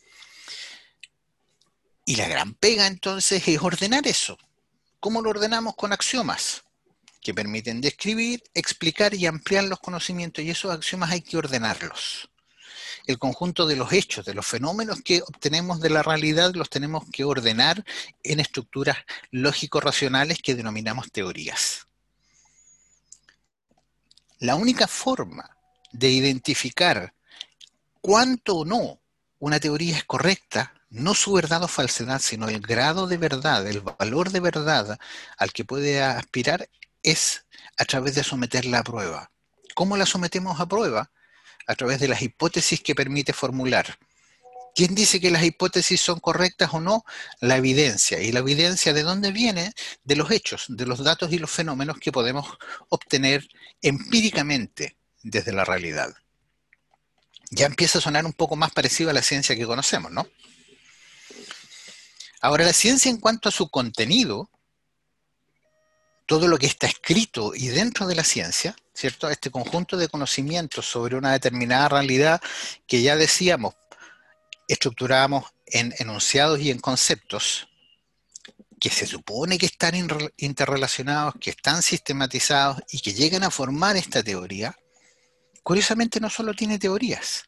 Y la gran pega entonces es ordenar eso. ¿Cómo lo ordenamos? Con axiomas que permiten describir, explicar y ampliar los conocimientos, y esos axiomas hay que ordenarlos. el conjunto de los hechos, de los fenómenos que obtenemos de la realidad, los tenemos que ordenar en estructuras lógico-racionales que denominamos teorías. La única forma de identificar cuánto o no una teoría es correcta, no su verdad o falsedad, sino el grado de verdad, el valor de verdad al que puede aspirar, es a través de someterla a prueba. ¿Cómo la sometemos a prueba? A través de las hipótesis que permite formular. ¿Quién dice que las hipótesis son correctas o no? La evidencia. ¿Y la evidencia de dónde viene? De los hechos, de los datos y los fenómenos que podemos obtener empíricamente desde la realidad. Ya empieza a sonar un poco más parecido a la ciencia que conocemos, ¿no? Ahora, la ciencia en cuanto a su contenido, todo lo que está escrito y dentro de la ciencia, ¿cierto? Este conjunto de conocimientos sobre una determinada realidad que ya decíamos, estructuramos en enunciados y en conceptos que se supone que están interrelacionados, que están sistematizados y que llegan a formar esta teoría, curiosamente no solo tiene teorías,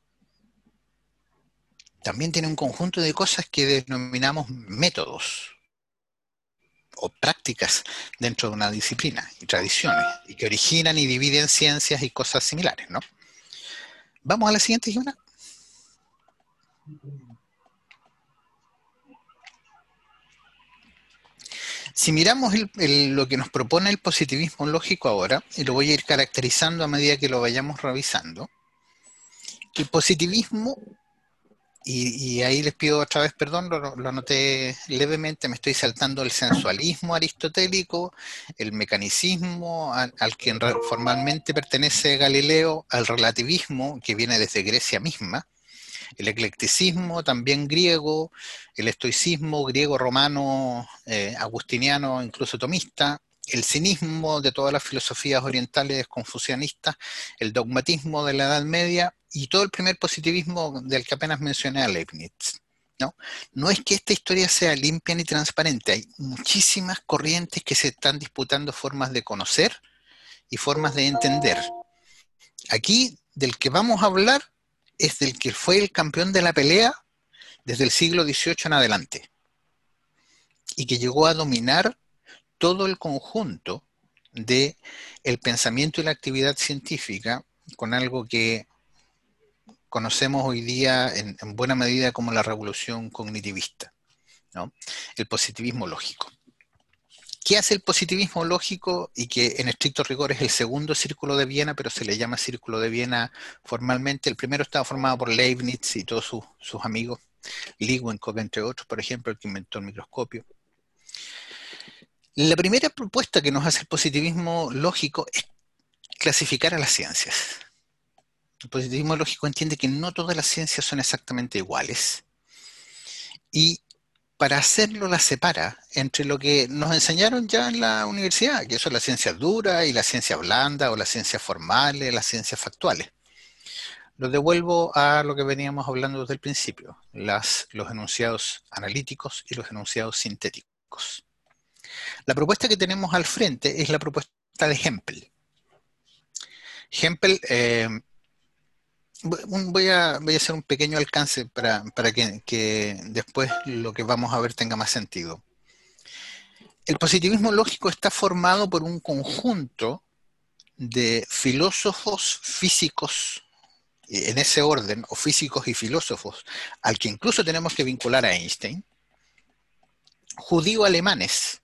también tiene un conjunto de cosas que denominamos métodos o prácticas dentro de una disciplina y tradiciones, y que originan y dividen ciencias y cosas similares, ¿no? Vamos a la siguiente, Jimena. Si miramos lo que nos propone el positivismo lógico ahora, y lo voy a ir caracterizando a medida que lo vayamos revisando, el positivismo, y ahí les pido otra vez perdón, lo anoté levemente, me estoy saltando el sensualismo aristotélico, el mecanicismo al que formalmente pertenece Galileo, al relativismo que viene desde Grecia misma, el eclecticismo también griego, el estoicismo griego, romano, agustiniano, incluso tomista, el cinismo de todas las filosofías orientales confucianistas, el dogmatismo de la Edad Media y todo el primer positivismo del que apenas mencioné a Leibniz. ¿No? No es que esta historia sea limpia ni transparente, hay muchísimas corrientes que se están disputando formas de conocer y formas de entender. Aquí, del que vamos a hablar, es del que fue el campeón de la pelea desde el siglo XVIII en adelante y que llegó a dominar todo el conjunto del pensamiento y la actividad científica con algo que conocemos hoy día en buena medida como la revolución cognitivista, ¿no? El positivismo lógico. ¿Qué hace el positivismo lógico? Y que en estricto rigor es el segundo círculo de Viena, pero se le llama círculo de Viena formalmente. El primero estaba formado por Leibniz y todos sus amigos, Leeuwenhoek entre otros, por ejemplo, el que inventó el microscopio. La primera propuesta que nos hace el positivismo lógico es clasificar a las ciencias. El positivismo lógico entiende que no todas las ciencias son exactamente iguales y para hacerlo la separa entre lo que nos enseñaron ya en la universidad, que son las ciencias duras y las ciencias blandas o las ciencias formales, las ciencias factuales. Lo devuelvo a lo que veníamos hablando desde el principio, los enunciados analíticos y los enunciados sintéticos. La propuesta que tenemos al frente es la propuesta de Hempel. Hempel, voy a hacer un pequeño alcance para que después lo que vamos a ver tenga más sentido. El positivismo lógico está formado por un conjunto de filósofos físicos, en ese orden, o físicos y filósofos, al que incluso tenemos que vincular a Einstein, judío-alemanes.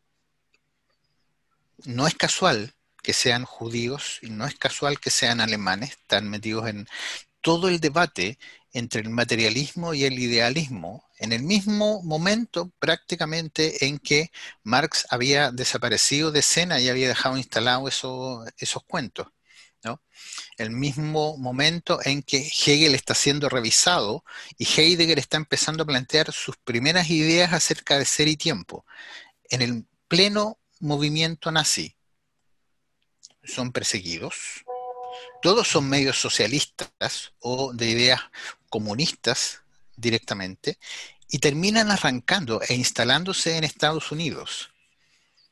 No es casual que sean judíos y no es casual que sean alemanes, están metidos en todo el debate entre el materialismo y el idealismo, en el mismo momento prácticamente en que Marx había desaparecido de escena y había dejado instalados esos cuentos, ¿no? El mismo momento en que Hegel está siendo revisado y Heidegger está empezando a plantear sus primeras ideas acerca de ser y tiempo, en el pleno movimiento nazi. Son perseguidos, todos son medios socialistas o de ideas comunistas directamente, y terminan arrancando e instalándose en Estados Unidos.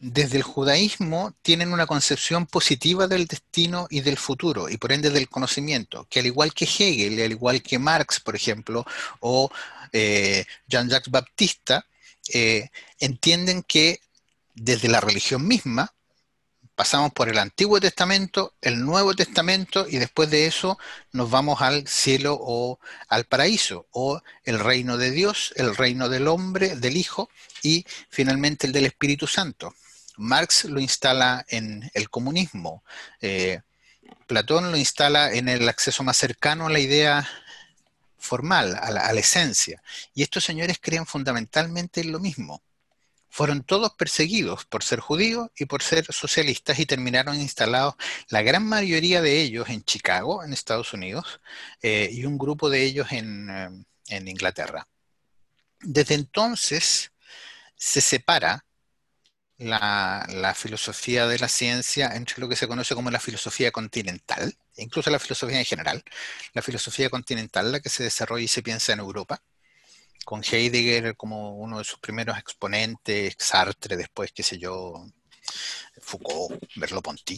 desde el judaísmo tienen una concepción positiva del destino y del futuro, y por ende del conocimiento, que al igual que Hegel, y al igual que Marx, por ejemplo, o Jean-Jacques Baptista, entienden que desde la religión misma pasamos por el Antiguo Testamento, el Nuevo Testamento, y después de eso nos vamos al cielo o al paraíso, o el reino de Dios, el reino del hombre, del Hijo, y finalmente el del Espíritu Santo. Marx lo instala en el comunismo, Platón lo instala en el acceso más cercano a la idea formal, a la esencia, y estos señores creen fundamentalmente en lo mismo. Fueron todos perseguidos por ser judíos y por ser socialistas y terminaron instalados, la gran mayoría de ellos en Chicago, en Estados Unidos, y un grupo de ellos en Inglaterra. Desde entonces se separa la filosofía de la ciencia entre lo que se conoce como la filosofía continental, incluso la filosofía en general, la filosofía continental, la que se desarrolla y se piensa en Europa, con Heidegger como uno de sus primeros exponentes, Sartre después, qué sé yo, Foucault, Merleau-Ponty.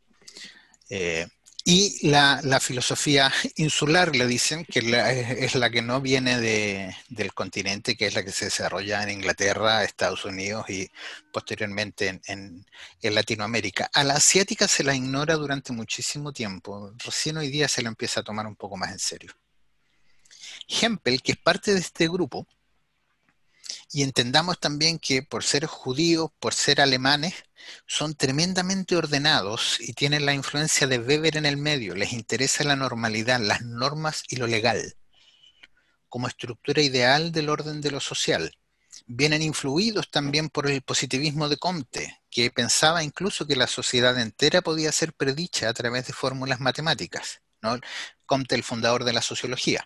Y la filosofía insular, le dicen, que es la que no viene del continente, que es la que se desarrolla en Inglaterra, Estados Unidos y posteriormente en Latinoamérica. A la asiática se la ignora durante muchísimo tiempo, recién hoy día se la empieza a tomar un poco más en serio. Hempel, que es parte de este grupo, y entendamos también que por ser judíos, por ser alemanes, son tremendamente ordenados y tienen la influencia de Weber en el medio. Les interesa la normalidad, las normas y lo legal, como estructura ideal del orden de lo social. Vienen influidos también por el positivismo de Comte, que pensaba incluso que la sociedad entera podía ser predicha a través de fórmulas matemáticas, ¿no? Comte, el fundador de la sociología.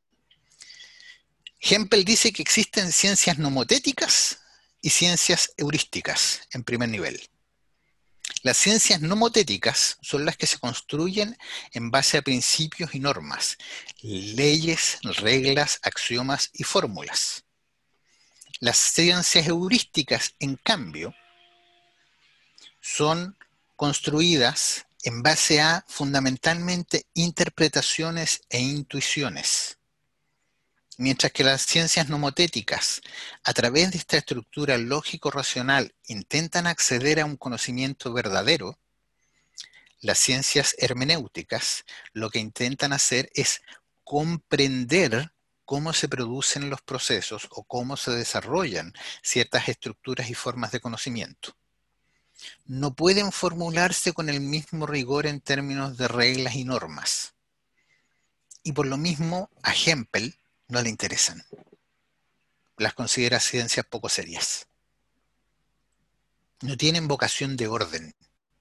Hempel dice que existen ciencias nomotéticas y ciencias heurísticas en primer nivel. Las ciencias nomotéticas son las que se construyen en base a principios y normas, leyes, reglas, axiomas y fórmulas. Las ciencias heurísticas, en cambio, son construidas en base a fundamentalmente interpretaciones e intuiciones. Mientras que las ciencias nomotéticas, a través de esta estructura lógico-racional, intentan acceder a un conocimiento verdadero, las ciencias hermenéuticas lo que intentan hacer es comprender cómo se producen los procesos o cómo se desarrollan ciertas estructuras y formas de conocimiento. No pueden formularse con el mismo rigor en términos de reglas y normas. Y por lo mismo, a Hempel no le interesan. Las considera ciencias poco serias. No tienen vocación de orden.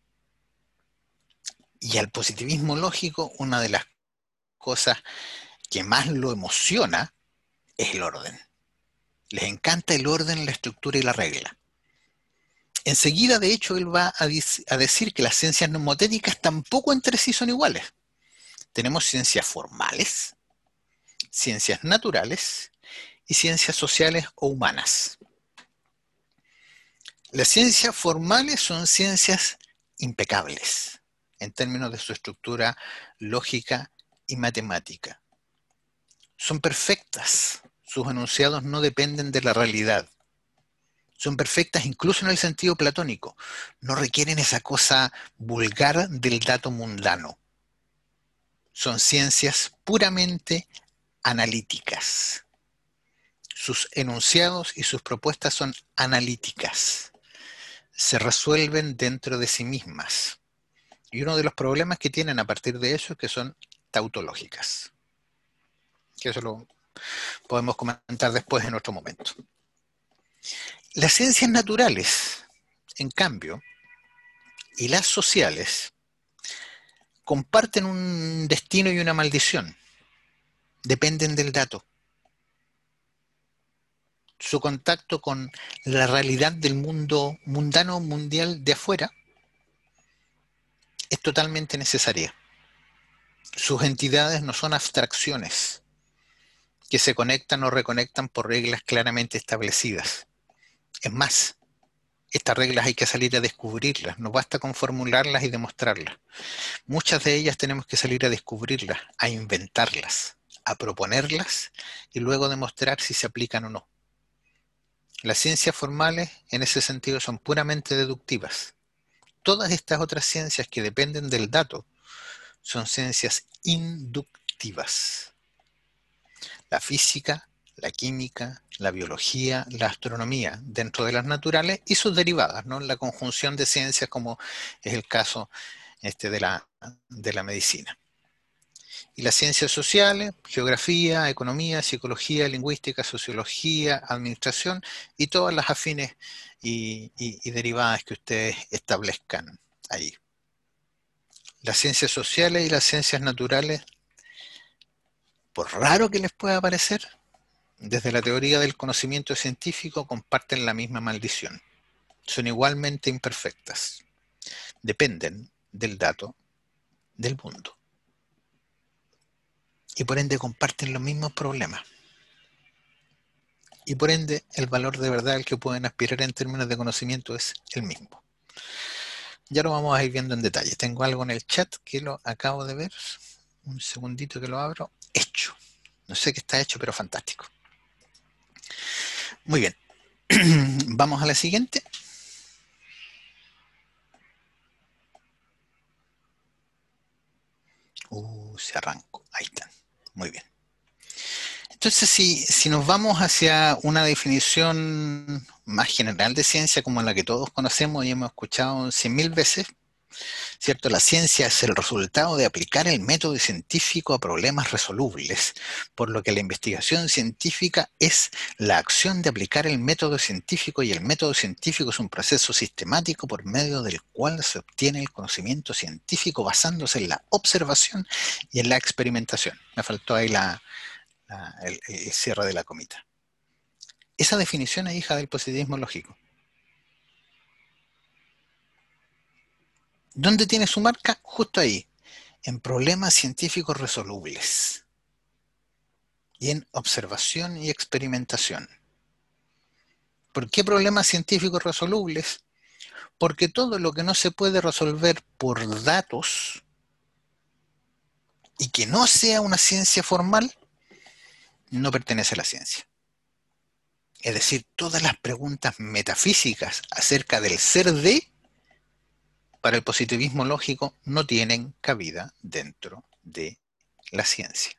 Y al positivismo lógico, una de las cosas que más lo emociona es el orden. Les encanta el orden, la estructura y la regla. Enseguida, de hecho, él va a decir que las ciencias nomotéticas tampoco entre sí son iguales. Tenemos ciencias formales, ciencias naturales y ciencias sociales o humanas. Las ciencias formales son ciencias impecables en términos de su estructura lógica y matemática. Son perfectas, sus enunciados no dependen de la realidad. Son perfectas incluso en el sentido platónico, no requieren esa cosa vulgar del dato mundano. Son ciencias puramente analíticas. Sus enunciados y sus propuestas son analíticas. Se resuelven dentro de sí mismas. Y uno de los problemas que tienen a partir de eso es que son tautológicas. Que eso lo podemos comentar después en otro momento. Las ciencias naturales, en cambio, y las sociales, comparten un destino y una maldición. Dependen del dato. Su contacto con la realidad del mundo mundano mundial de afuera es totalmente necesaria. Sus entidades no son abstracciones que se conectan o reconectan por reglas claramente establecidas. Es más, Estas reglas hay que salir a descubrirlas, no basta con formularlas y demostrarlas. Muchas de ellas tenemos que salir a descubrirlas, a inventarlas, a proponerlas y luego demostrar si se aplican o no. Las ciencias formales en ese sentido son puramente deductivas. Todas estas otras ciencias que dependen del dato son ciencias inductivas. La física, la química, la biología, la astronomía dentro de las naturales y sus derivadas, ¿no? La conjunción de ciencias como es el caso de la medicina. Y las ciencias sociales, geografía, economía, psicología, lingüística, sociología, administración y todas las afines y derivadas que ustedes establezcan ahí. Las ciencias sociales y las ciencias naturales, por raro que les pueda parecer, desde la teoría del conocimiento científico comparten la misma maldición. Son igualmente imperfectas. Dependen del dato del mundo. Y por ende comparten los mismos problemas. Y por ende el valor de verdad al que pueden aspirar en términos de conocimiento es el mismo. Ya lo vamos a ir viendo en detalle. Tengo algo en el chat que lo acabo de ver. Un segundito que lo abro. Hecho. No sé qué está hecho, pero fantástico. Muy bien. Vamos a la siguiente. Se arrancó. Ahí están. Muy bien. Entonces, si nos vamos hacia una definición más general de ciencia, como la que todos conocemos y hemos escuchado 100.000 veces, ¿cierto? La ciencia es el resultado de aplicar el método científico a problemas resolubles, por lo que la investigación científica es la acción de aplicar el método científico, y el método científico es un proceso sistemático por medio del cual se obtiene el conocimiento científico basándose en la observación y en la experimentación. Me faltó ahí el cierre de la comita. Esa definición es hija del positivismo lógico. ¿Dónde tiene su marca? Justo ahí, en problemas científicos resolubles y en observación y experimentación. ¿Por qué problemas científicos resolubles? Porque todo lo que no se puede resolver por datos y que no sea una ciencia formal, no pertenece a la ciencia. Es decir, todas las preguntas metafísicas acerca del ser de, para el positivismo lógico, no tienen cabida dentro de la ciencia.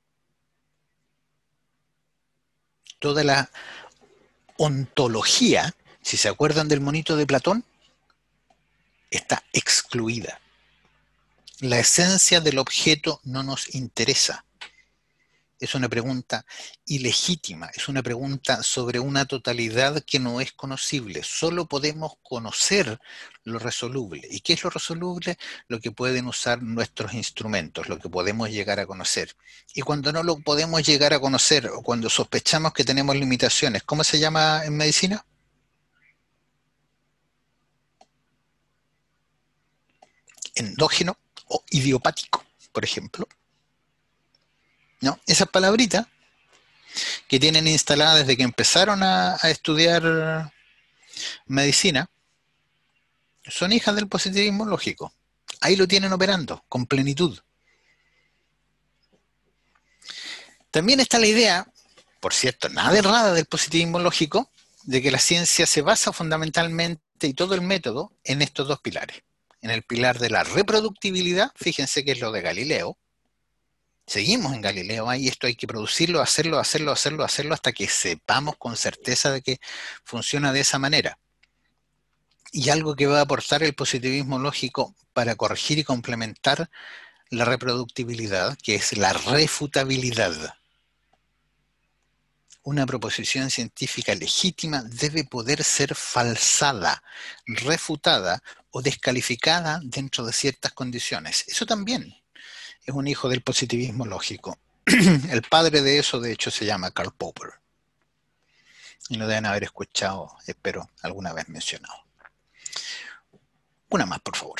Toda la ontología, si se acuerdan del monito de Platón, está excluida. La esencia del objeto no nos interesa. Es una pregunta ilegítima, es una pregunta sobre una totalidad que no es conocible. Solo podemos conocer lo resoluble. ¿Y qué es lo resoluble? Lo que pueden usar nuestros instrumentos, lo que podemos llegar a conocer. Y cuando no lo podemos llegar a conocer, o cuando sospechamos que tenemos limitaciones, ¿cómo se llama en medicina? Endógeno o idiopático, por ejemplo. ¿No? Esas palabritas que tienen instaladas desde que empezaron a estudiar medicina son hijas del positivismo lógico. Ahí lo tienen operando con plenitud. También está la idea, por cierto, nada errada del positivismo lógico, de que la ciencia se basa fundamentalmente, y todo el método, en estos dos pilares. En el pilar de la reproductibilidad, fíjense que es lo de Galileo. Seguimos en Galileo, y esto hay que producirlo, hacerlo hasta que sepamos con certeza de que funciona de esa manera. Y algo que va a aportar el positivismo lógico para corregir y complementar la reproductibilidad, que es la refutabilidad. Una proposición científica legítima debe poder ser falsada, refutada o descalificada dentro de ciertas condiciones. Eso también es un hijo del positivismo lógico. El padre de eso, de hecho, se llama Karl Popper. Y lo deben haber escuchado, espero, alguna vez mencionado. Una más, por favor.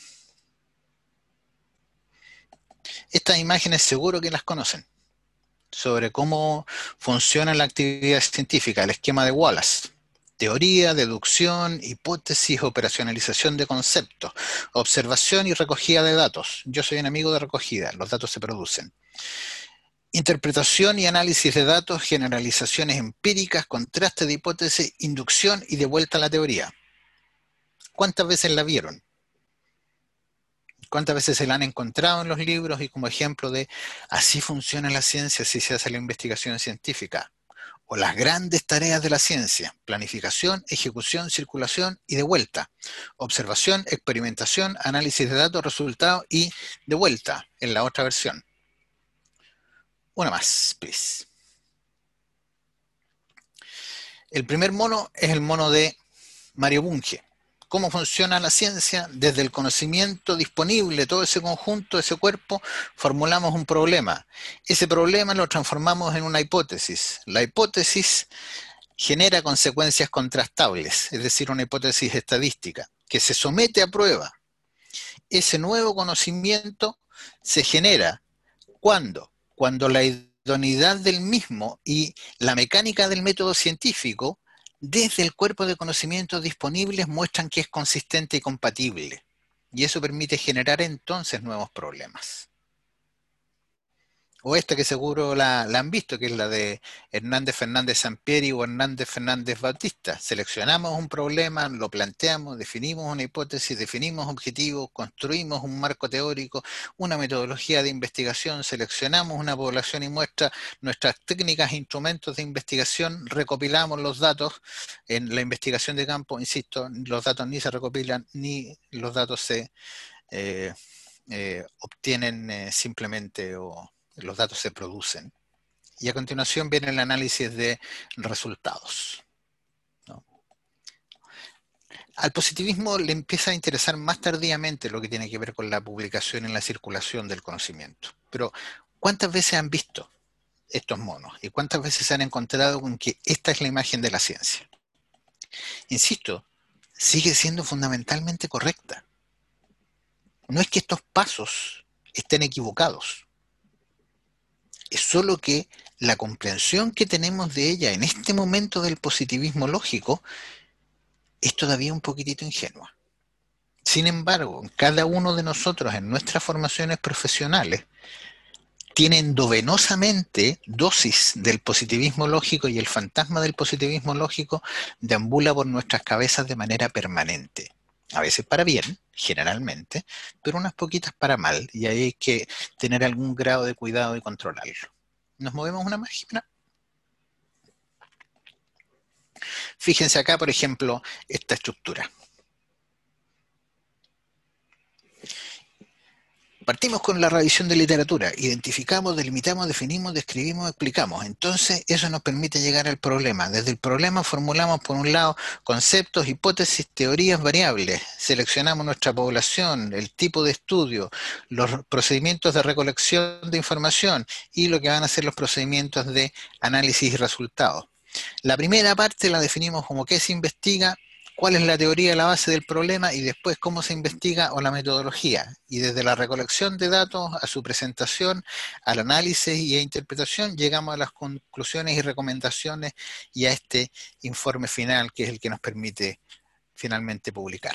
Estas imágenes seguro que las conocen, sobre cómo funciona la actividad científica, el esquema de Wallace. Teoría, deducción, hipótesis, operacionalización de conceptos, observación y recogida de datos. Yo soy un amigo de recogida, los datos se producen. Interpretación y análisis de datos, generalizaciones empíricas, contraste de hipótesis, inducción y de vuelta a la teoría. ¿Cuántas veces la vieron? ¿Cuántas veces se la han encontrado en los libros y como ejemplo de así funciona la ciencia, así se hace la investigación científica? O las grandes tareas de la ciencia: planificación, ejecución, circulación y de vuelta. Observación, experimentación, análisis de datos, resultados y de vuelta en la otra versión. Una más, please. El primer mono es el mono de Mario Bunge. ¿Cómo funciona la ciencia? Desde el conocimiento disponible, todo ese conjunto, ese cuerpo, formulamos un problema. Ese problema lo transformamos en una hipótesis. La hipótesis genera consecuencias contrastables, es decir, una hipótesis estadística, que se somete a prueba. Ese nuevo conocimiento se genera ¿cuándo? Cuando la idoneidad del mismo y la mecánica del método científico desde el cuerpo de conocimientos disponibles muestran que es consistente y compatible. Y eso permite generar entonces nuevos problemas. O esta que seguro la han visto, que es la de Hernández Fernández Sampieri o Hernández Fernández Bautista. Seleccionamos un problema, lo planteamos, definimos una hipótesis, definimos objetivos, construimos un marco teórico, una metodología de investigación, seleccionamos una población y muestra, nuestras técnicas e instrumentos de investigación, recopilamos los datos. En la investigación de campo, insisto, los datos ni se recopilan ni los datos se obtienen simplemente o los datos se producen. Y a continuación viene el análisis de resultados, ¿no? Al positivismo le empieza a interesar más tardíamente lo que tiene que ver con la publicación y la circulación del conocimiento. Pero, ¿cuántas veces han visto estos monos? ¿Y cuántas veces se han encontrado con que esta es la imagen de la ciencia? Insisto, sigue siendo fundamentalmente correcta. No es que estos pasos estén equivocados. Es solo que la comprensión que tenemos de ella en este momento del positivismo lógico es todavía un poquitito ingenua. Sin embargo, cada uno de nosotros en nuestras formaciones profesionales tiene endovenosamente dosis del positivismo lógico y el fantasma del positivismo lógico deambula por nuestras cabezas de manera permanente. A veces para bien, generalmente, pero unas poquitas para mal, y ahí hay que tener algún grado de cuidado y controlarlo. ¿Nos movemos una más, Jimena? Fíjense acá, por ejemplo, esta estructura. Partimos con la revisión de literatura, identificamos, delimitamos, definimos, describimos, explicamos. Entonces, eso nos permite llegar al problema. Desde el problema formulamos, por un lado, conceptos, hipótesis, teorías, variables. Seleccionamos nuestra población, el tipo de estudio, los procedimientos de recolección de información y lo que van a ser los procedimientos de análisis y resultados. La primera parte la definimos como qué se investiga, cuál es la teoría, la base del problema y después cómo se investiga o la metodología. Y desde la recolección de datos a su presentación, al análisis y a interpretación, llegamos a las conclusiones y recomendaciones y a este informe final que es el que nos permite finalmente publicar.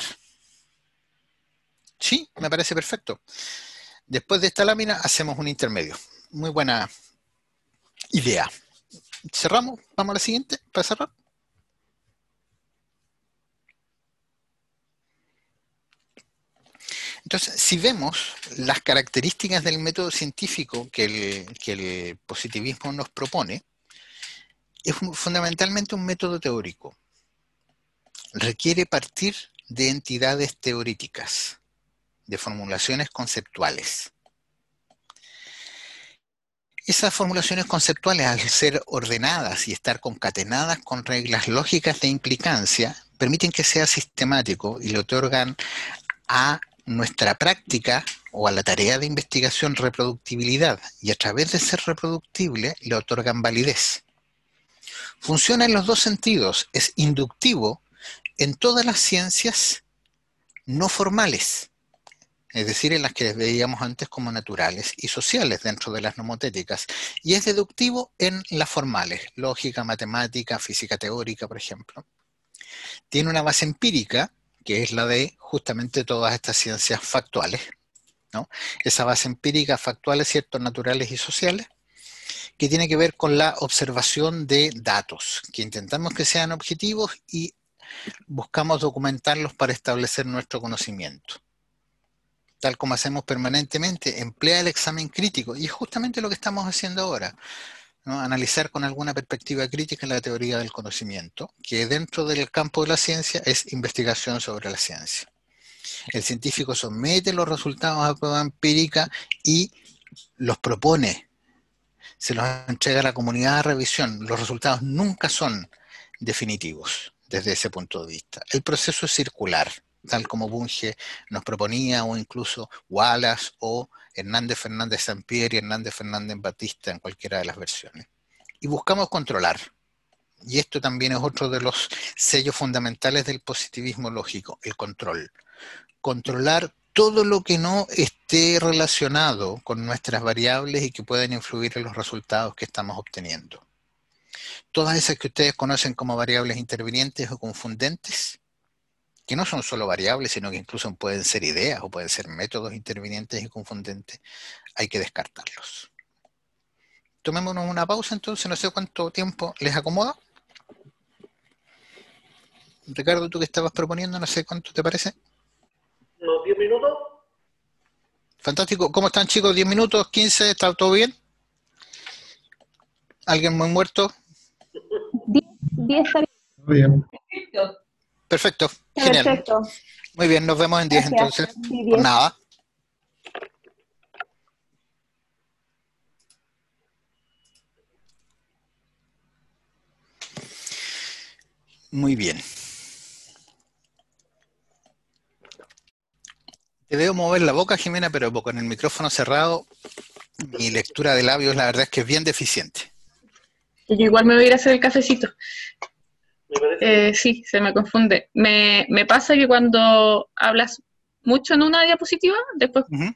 Sí, me parece perfecto. Después de esta lámina hacemos un intermedio. Muy buena idea. Cerramos, vamos a la siguiente para cerrar. Entonces, si vemos las características del método científico que el positivismo nos propone, es fundamentalmente un método teórico. Requiere partir de entidades teoríticas, de formulaciones conceptuales. Esas formulaciones conceptuales, al ser ordenadas y estar concatenadas con reglas lógicas de implicancia, permiten que sea sistemático y le otorgan a nuestra práctica o a la tarea de investigación reproductibilidad, y a través de ser reproductible le otorgan validez. Funciona en los dos sentidos, es inductivo en todas las ciencias no formales, es decir, en las que veíamos antes como naturales y sociales dentro de las nomotéticas, y es deductivo en las formales, lógica, matemática, física teórica, por ejemplo. Tiene una base empírica, que es la de justamente todas estas ciencias factuales, ¿no? Esa base empírica, factuales, ciertos, naturales y sociales, que tiene que ver con la observación de datos, que intentamos que sean objetivos y buscamos documentarlos para establecer nuestro conocimiento. Tal como hacemos permanentemente, emplea el examen crítico, y es justamente lo que estamos haciendo ahora, ¿no? Analizar con alguna perspectiva crítica la teoría del conocimiento, que dentro del campo de la ciencia es investigación sobre la ciencia. El científico somete los resultados a prueba empírica y los propone, se los entrega a la comunidad de revisión. Los resultados nunca son definitivos desde ese punto de vista. El proceso es circular, tal como Bunge nos proponía, o incluso Wallace o Hernández Fernández Sampier y Hernández Fernández Batista en cualquiera de las versiones. Y buscamos controlar. Y esto también es otro de los sellos fundamentales del positivismo lógico, el control. Controlar todo lo que no esté relacionado con nuestras variables y que puedan influir en los resultados que estamos obteniendo. Todas esas que ustedes conocen como variables intervinientes o confundentes, que no son solo variables, sino que incluso pueden ser ideas o pueden ser métodos intervinientes y confundentes, hay que descartarlos. Tomémonos una pausa entonces, no sé cuánto tiempo les acomoda. Ricardo, tú que estabas proponiendo, no sé cuánto te parece. ¿Unos 10 minutos? Fantástico. ¿Cómo están, chicos? ¿10 minutos? ¿15? ¿Está todo bien? ¿Alguien muy muerto? 10 está Bien. Perfecto. Perfecto. Genial. perfecto. Muy bien, nos vemos en 10 Gracias. entonces. Sí, Por 10. nada. Muy bien. Te veo mover la boca, Jimena, pero con el micrófono cerrado, mi lectura de labios, la verdad es que es bien deficiente. Yo igual me voy a ir a hacer el cafecito. Me parece. Sí, se me confunde. Me pasa que cuando hablas mucho en una diapositiva, después Ujú.